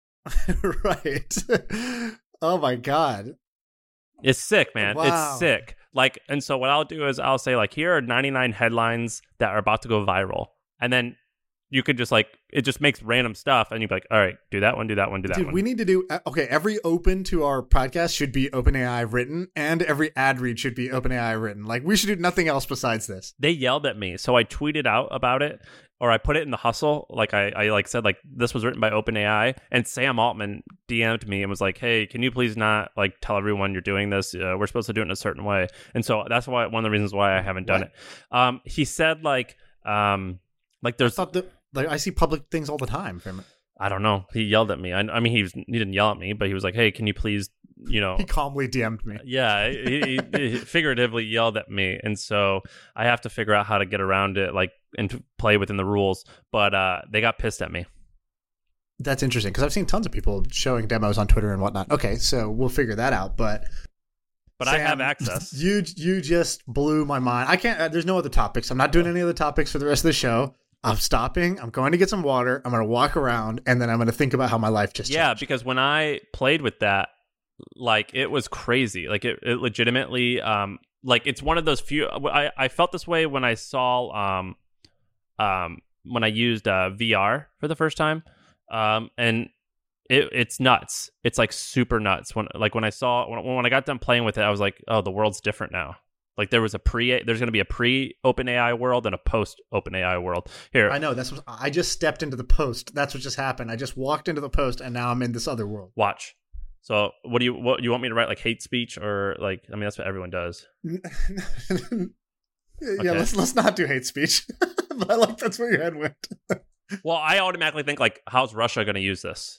Right. Oh my God. It's sick, man. Wow. It's sick. Like, and so what I'll do is I'll say like, here are 99 headlines that are about to go viral, and then you could just like, it just makes random stuff, and you'd be like, all right, do that one, do that one, do that Dude, one. we need to do, okay, every open to our podcast should be OpenAI written, and every ad read should be OpenAI written. Like, we should do nothing else besides this. They yelled at me, so I tweeted out about it or I put it in the hustle. Like I like said, like this was written by OpenAI, and Sam Altman DM'd me and was like, "Hey, can you please not like tell everyone you're doing this? We're supposed to do it in a certain way." And so that's why one of the reasons why I haven't done it. He said like there's I see public things all the time from it. I don't know. He yelled at me. I mean, he didn't yell at me, but he was like, "Hey, can you please, He calmly DM'd me. Yeah, he figuratively yelled at me, and so I have to figure out how to get around it, like, and to play within the rules. But they got pissed at me. That's interesting because I've seen tons of people showing demos on Twitter and whatnot. Okay, so we'll figure that out. But Sam, I have access. You just blew my mind. I can't. There's no other topics. I'm not doing any other topics for the rest of the show. I'm stopping. I'm going to get some water. I'm going to walk around, and then I'm going to think about how my life just changed. Yeah, because when I played with that, like, it was crazy. Like, it legitimately, like, it's one of those few. I felt this way when I saw, when I used VR for the first time, and it's nuts. It's like super nuts. When I got done playing with it, I was like, oh, the world's different now. Like there's going to be a pre-OpenAI world and a post-OpenAI world. Here, I know I just stepped into the post. That's what just happened. I just walked into the post, and now I'm in this other world. Watch. So, what you want me to write? Like hate speech, or like? I mean, that's what everyone does. Yeah, let's not do hate speech. But I like that's where your head went. Well, I automatically think like, how's Russia going to use this?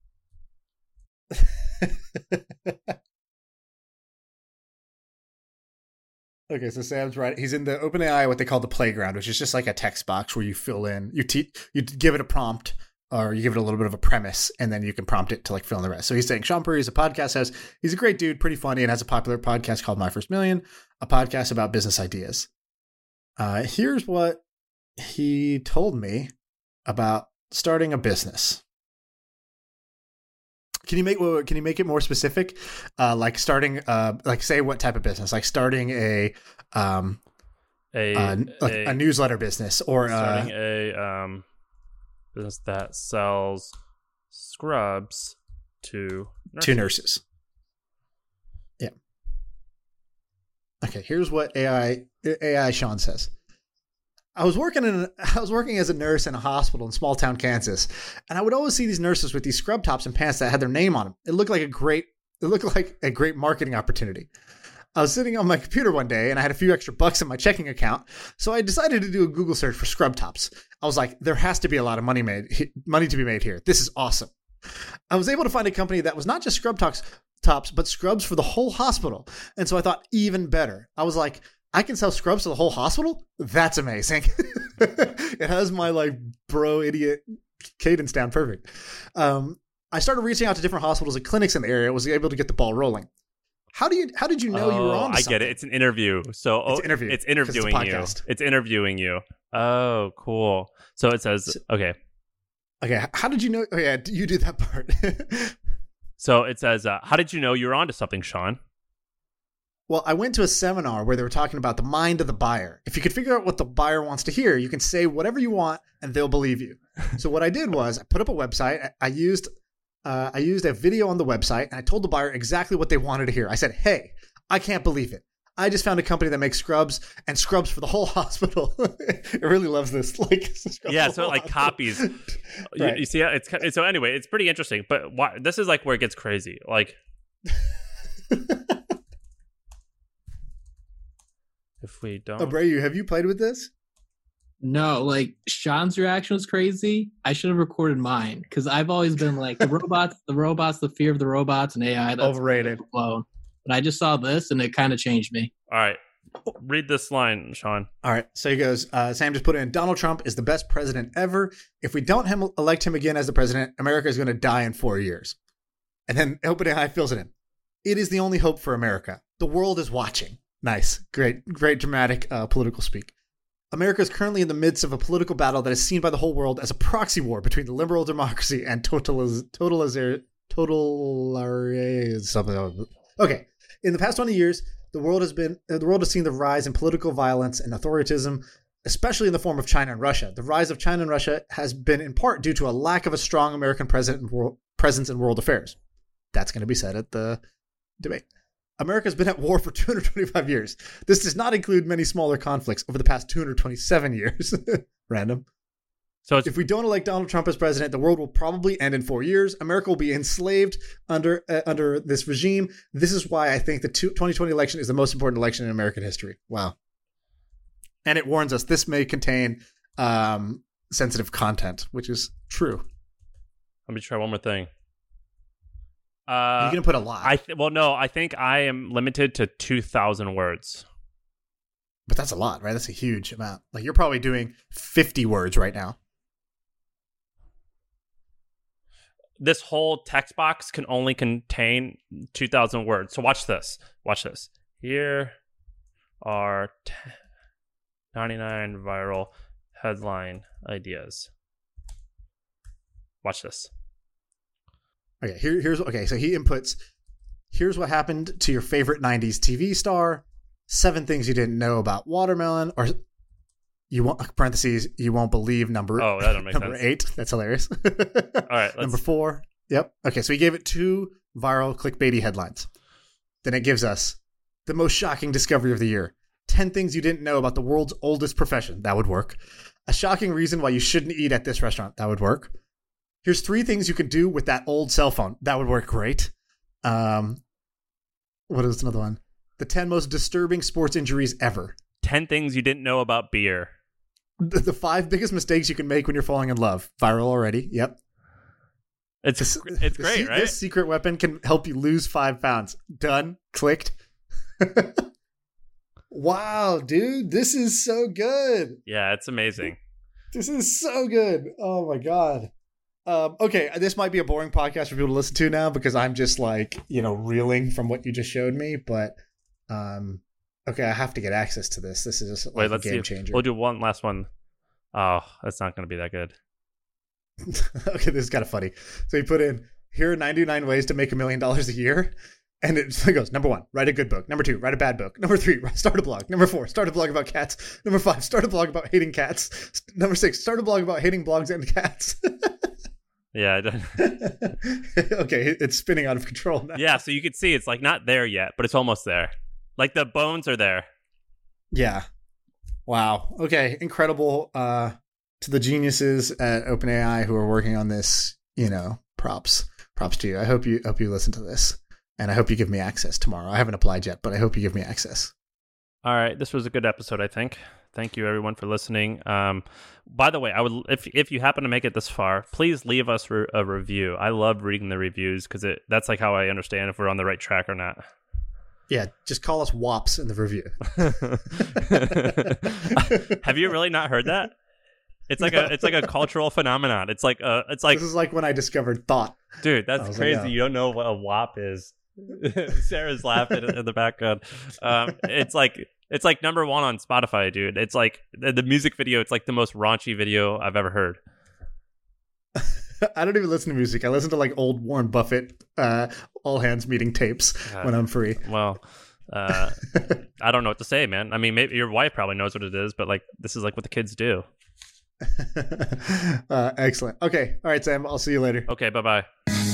Okay, so Sam's right. He's in the OpenAI, what they call the playground, which is just like a text box where you fill in, you give it a prompt, or you give it a little bit of a premise, and then you can prompt it to like fill in the rest. So he's saying Sean Puri is a podcast host. He's a great dude, pretty funny, and has a popular podcast called My First Million, a podcast about business ideas. Here's what he told me about starting a business. Can you make it more specific? Like starting, like say what type of business? Like starting a newsletter business, or starting a business that sells scrubs to nurses. Yeah. Okay. Here's what AI Sean says. I was working as a nurse in a hospital in small town Kansas, and I would always see these nurses with these scrub tops and pants that had their name on them. It looked like a great marketing opportunity. I was sitting on my computer one day, and I had a few extra bucks in my checking account, so I decided to do a Google search for scrub tops. I was like, there has to be a lot of money to be made here. This is awesome. I was able to find a company that was not just scrub tops, but scrubs for the whole hospital, and so I thought even better. I was like, I can sell scrubs to the whole hospital? That's amazing. It has my like bro idiot cadence down perfect. I started reaching out to different hospitals and clinics in the area. Was able to get the ball rolling. How did you know you were on? I get it. It's an interview. So it's interviewing you. It's interviewing you. Oh, cool. So it says okay. How did you know? Oh yeah, you do that part. So it says, how did you know you were onto something, Sean? Well, I went to a seminar where they were talking about the mind of the buyer. If you could figure out what the buyer wants to hear, you can say whatever you want and they'll believe you. So what I did was I put up a website. I used a video on the website, and I told the buyer exactly what they wanted to hear. I said, hey, I can't believe it. I just found a company that makes scrubs and scrubs for the whole hospital. It really loves this. Yeah, so it like copies. Right. You see, so anyway, it's pretty interesting. But this is like where it gets crazy. Like, if we don't, Abreu, have you played with this? No, like Sean's reaction was crazy. I should have recorded mine because I've always been like the robots, the fear of the robots and AI. That's overrated. But I just saw this and it kind of changed me. All right. Read this line, Sean. All right. So he goes, Sam just put in, Donald Trump is the best president ever. If we don't elect him again as the president, America is going to die in 4 years. And then OpenAI fills it in. It is the only hope for America. The world is watching. Nice. Great dramatic political speak. America is currently in the midst of a political battle that is seen by the whole world as a proxy war between the liberal democracy and totalitarianism. Okay. In the past 20 years, the world has seen the rise in political violence and authoritarianism, especially in the form of China and Russia. The rise of China and Russia has been in part due to a lack of a strong American presence in world affairs. That's going to be said at the debate. America has been at war for 225 years. This does not include many smaller conflicts over the past 227 years. Random. So it's If we don't elect Donald Trump as president, the world will probably end in 4 years. America will be enslaved under this regime. This is why I think the 2020 election is the most important election in American history. Wow. And it warns us this may contain sensitive content, which is true. let me try one more thing. You're going to put a lot. I think I am limited to 2,000 words. But that's a lot, right? That's a huge amount. Like you're probably doing 50 words right now. This whole text box can only contain 2,000 words. So watch this. Watch this. Here are 99 viral headline ideas. Watch this. Okay, so he inputs, here's what happened to your favorite 90s TV star, 7 things you didn't know about watermelon, or you won't, parentheses, you won't believe number, Oh, that don't make number sense. 8. That's hilarious. All right. Number 4. Yep. Okay, so he gave it 2 viral clickbaity headlines. Then it gives us the most shocking discovery of the year. 10 things you didn't know about the world's oldest profession. That would work. A shocking reason why you shouldn't eat at this restaurant. That would work. Here's 3 things you can do with that old cell phone. That would work great. What is another one? The 10 most disturbing sports injuries ever. 10 things you didn't know about beer. The 5 biggest mistakes you can make when you're falling in love. Viral already. Yep. It's great, right? This secret weapon can help you lose 5 pounds. Done. Clicked. Wow, dude. This is so good. Yeah, it's amazing. This is so good. Oh my God. Okay, this might be a boring podcast for people to listen to now because I'm just like, reeling from what you just showed me. But okay, I have to get access to this. This is just Wait, a let's game see. changer. We'll do one last one. Oh, that's not going to be that good. Okay, this is kind of funny. So he put in, here are 99 ways to make $1 million a year. And it goes, number 1, write a good book. Number 2, write a bad book. Number 3, start a blog. Number 4, start a blog about cats. Number 5, start a blog about hating cats. Number 6, start a blog about hating blogs and cats. Yeah. Okay, it's spinning out of control now. Yeah, so you can see it's like not there yet, but it's almost there. Like the bones are there. Yeah. Wow. Okay, incredible. To the geniuses at OpenAI who are working on this, props to you. I hope you listen to this. And I hope you give me access tomorrow. I haven't applied yet, but I hope you give me access. All right, this was a good episode, I think. Thank you, everyone, for listening. By the way, I would, if you happen to make it this far, please leave us a review. I love reading the reviews because that's like how I understand if we're on the right track or not. Yeah, just call us WOPs in the review. Have you really not heard that? It's like a cultural phenomenon. It's like this is like when I discovered thought. Dude, that's crazy. Like, oh. You don't know what a WOP is. Sarah's laughing in the background. It's like number 1 on Spotify, dude. It's like the music video. It's like the most raunchy video I've ever heard. I don't even listen to music. I listen to like old Warren Buffett, all hands meeting tapes when I'm free. Well, I don't know what to say, man. I mean, maybe your wife probably knows what it is, but like this is like what the kids do. Excellent. Okay. All right, Sam. I'll see you later. Okay. Bye-bye.